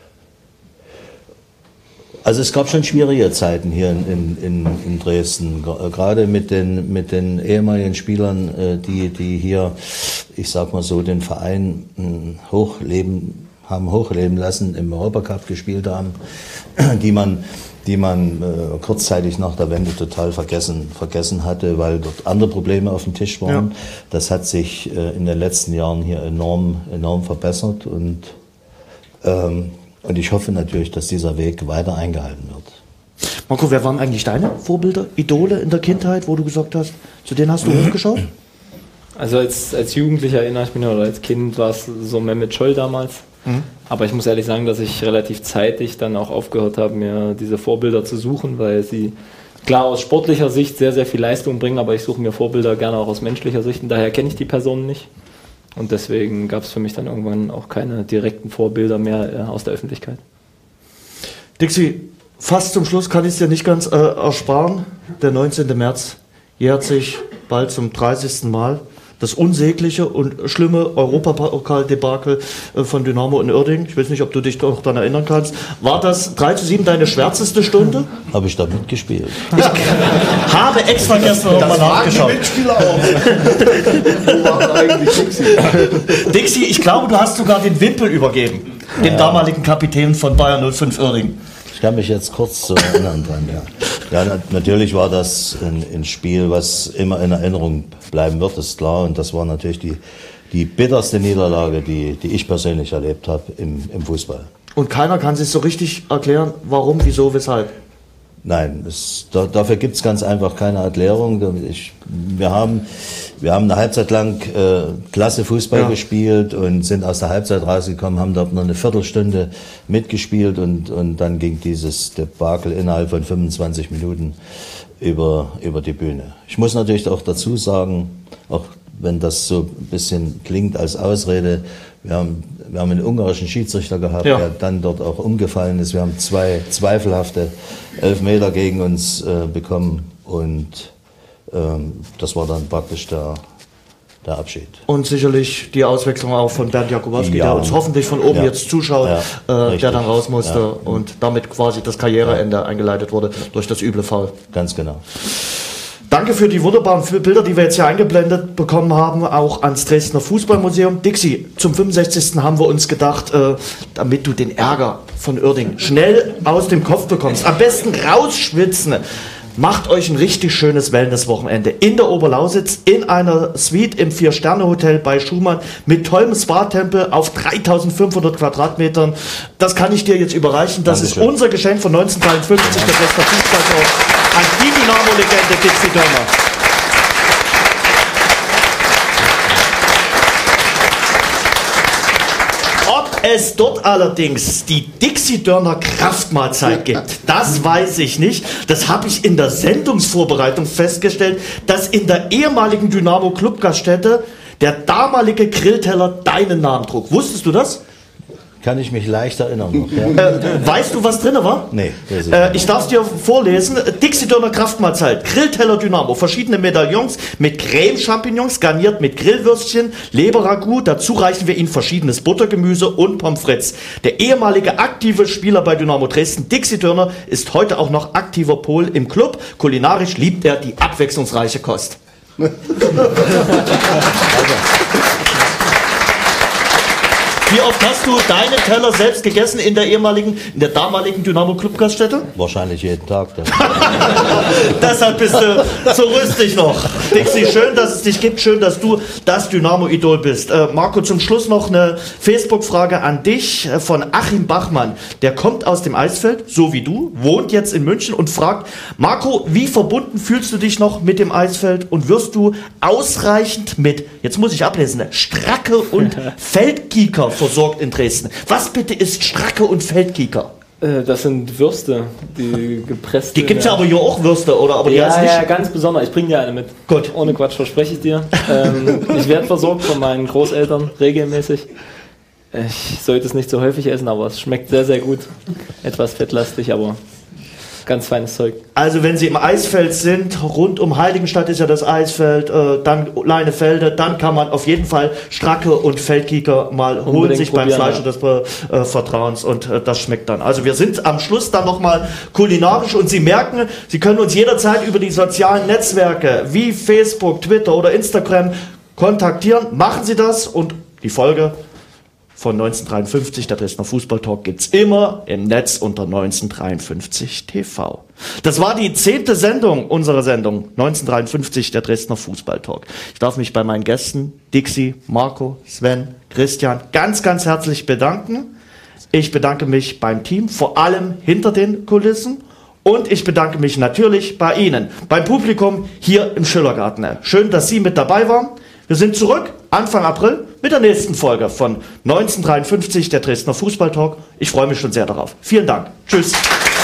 Also es gab schon schwierige Zeiten hier in Dresden, gerade mit den ehemaligen Spielern, die hier, ich sag mal so, den Verein haben hochleben lassen, im Europacup gespielt haben, die man kurzzeitig nach der Wende total vergessen hatte, weil dort andere Probleme auf dem Tisch waren. Ja. Das hat sich in den letzten Jahren hier enorm verbessert und ich hoffe natürlich, dass dieser Weg weiter eingehalten wird. Marco, wer waren eigentlich deine Vorbilder, Idole in der Kindheit, wo du gesagt hast, zu denen hast du hochgeschaut? Also als Jugendlicher erinnere ich mich noch, oder als Kind war es so Mehmet Scholl damals. Aber ich muss ehrlich sagen, dass ich relativ zeitig dann auch aufgehört habe, mir diese Vorbilder zu suchen, weil sie klar aus sportlicher Sicht sehr, sehr viel Leistung bringen, aber ich suche mir Vorbilder gerne auch aus menschlicher Sicht und daher kenne ich die Personen nicht. Und deswegen gab es für mich dann irgendwann auch keine direkten Vorbilder mehr aus der Öffentlichkeit. Dixie, fast zum Schluss kann ich es dir nicht ganz ersparen. Der 19. März jährt sich bald zum 30. Mal. Das unsägliche und schlimme Europapokal-Debakel von Dynamo in Uerdingen. Ich weiß nicht, ob du dich noch daran erinnern kannst. War das 3:7 deine schwärzeste Stunde? Habe ich da mitgespielt. Ich habe extra gestern nochmal nachgeschaut. Wo war eigentlich Dixie? Dixie, ich glaube, du hast sogar den Wimpel übergeben. Dem damaligen Kapitän von Bayern 05 Uerdingen. Ich kann mich jetzt kurz so erinnern dran, ja. Ja, natürlich war das ein Spiel, was immer in Erinnerung bleiben wird, ist klar. Und das war natürlich die bitterste Niederlage, die ich persönlich erlebt habe im Fußball. Und keiner kann sich so richtig erklären, warum, wieso, weshalb? Nein, dafür gibt es ganz einfach keine Erklärung. Wir haben eine Halbzeit lang klasse Fußball gespielt und sind aus der Halbzeit rausgekommen, haben dort noch eine Viertelstunde mitgespielt und dann ging dieses Debakel innerhalb von 25 Minuten über die Bühne. Ich muss natürlich auch dazu sagen, auch wenn das so ein bisschen klingt als Ausrede, wir haben einen ungarischen Schiedsrichter gehabt, der dann dort auch umgefallen ist. Wir haben 2 zweifelhafte Elfmeter gegen uns bekommen und das war dann praktisch der Abschied. Und sicherlich die Auswechslung auch von Bernd Jakubowski, der uns hoffentlich von oben jetzt zuschaut, der dann raus musste und damit quasi das Karriereende eingeleitet wurde durch das üble Foul. Ganz genau. Danke für die wunderbaren Bilder, die wir jetzt hier eingeblendet bekommen haben, auch ans Dresdner Fußballmuseum. Dixie, zum 65. haben wir uns gedacht, damit du den Ärger von Uerdingen schnell aus dem Kopf bekommst, am besten rausschwitzen, macht euch ein richtig schönes Wellness-Wochenende in der Oberlausitz, in einer Suite im 4-Sterne-Hotel bei Schumann mit tollem Spa-Tempel auf 3500 Quadratmetern. Das kann ich dir jetzt überreichen. Das ist unser Geschenk von 1953, der Dresdner Fußballtag, an die Dynamo-Legende Dixie Dörner. Ob es dort allerdings die Dixie Dörner Kraftmahlzeit gibt, das weiß ich nicht. Das habe ich in der Sendungsvorbereitung festgestellt, dass in der ehemaligen Dynamo Clubgaststätte der damalige Grillteller deinen Namen trug. Wusstest du das? Kann ich mich leicht erinnern noch, ja. Weißt du, was drin war? Nee. Ich darf es dir vorlesen. Dixie Dörner Kraftmahlzeit, Grillteller Dynamo, verschiedene Medaillons mit Creme-Champignons, garniert mit Grillwürstchen, Leberragout, dazu reichen wir ihnen verschiedenes Buttergemüse und Pommes frites. Der ehemalige aktive Spieler bei Dynamo Dresden, Dixie Dörner, ist heute auch noch aktiver Pol im Club. Kulinarisch liebt er die abwechslungsreiche Kost. Wie oft hast du deine Teller selbst gegessen in der damaligen Dynamo Clubgaststätte? Wahrscheinlich jeden Tag. Deshalb bist du so rüstig noch. Dixi, schön, dass es dich gibt. Schön, dass du das Dynamo-Idol bist. Marco, zum Schluss noch eine Facebook-Frage an dich von Achim Bachmann. Der kommt aus dem Eisfeld, so wie du, wohnt jetzt in München und fragt, Marco, wie verbunden fühlst du dich noch mit dem Eisfeld und wirst du ausreichend mit, jetzt muss ich ablesen, Stracke und Feldkieker versorgt in Dresden? Was bitte ist Stracke und Feldkieker? Das sind Würste, die gepresst. Die gibt es ja aber hier auch Würste, oder? Aber die heißt nicht. Ja, ganz besonders. Ich bringe dir eine mit. Gut. Ohne Quatsch, verspreche ich dir. Ich werde versorgt von meinen Großeltern regelmäßig. Ich sollte es nicht so häufig essen, aber es schmeckt sehr, sehr gut. Etwas fettlastig, aber ganz feines Zeug. Also wenn Sie im Eisfeld sind, rund um Heiligenstadt ist ja das Eisfeld, dann Leinefelde, dann kann man auf jeden Fall Stracke und Feldkieker mal holen, sich beim Fleischer des Vertrauens, und das schmeckt dann. Also wir sind am Schluss dann nochmal kulinarisch, und Sie merken, Sie können uns jederzeit über die sozialen Netzwerke wie Facebook, Twitter oder Instagram kontaktieren. Machen Sie das, und die Folge von 1953, der Dresdner Fußballtalk, gibt's immer im Netz unter 1953 TV. Das war die 10. Sendung unserer Sendung 1953, der Dresdner Fußballtalk. Ich darf mich bei meinen Gästen Dixi, Marco, Sven, Christian ganz, ganz herzlich bedanken. Ich bedanke mich beim Team, vor allem hinter den Kulissen. Und ich bedanke mich natürlich bei Ihnen, beim Publikum hier im Schillergarten. Schön, dass Sie mit dabei waren. Wir sind zurück Anfang April mit der nächsten Folge von 1953, der Dresdner Fußballtalk. Ich freue mich schon sehr darauf. Vielen Dank. Tschüss.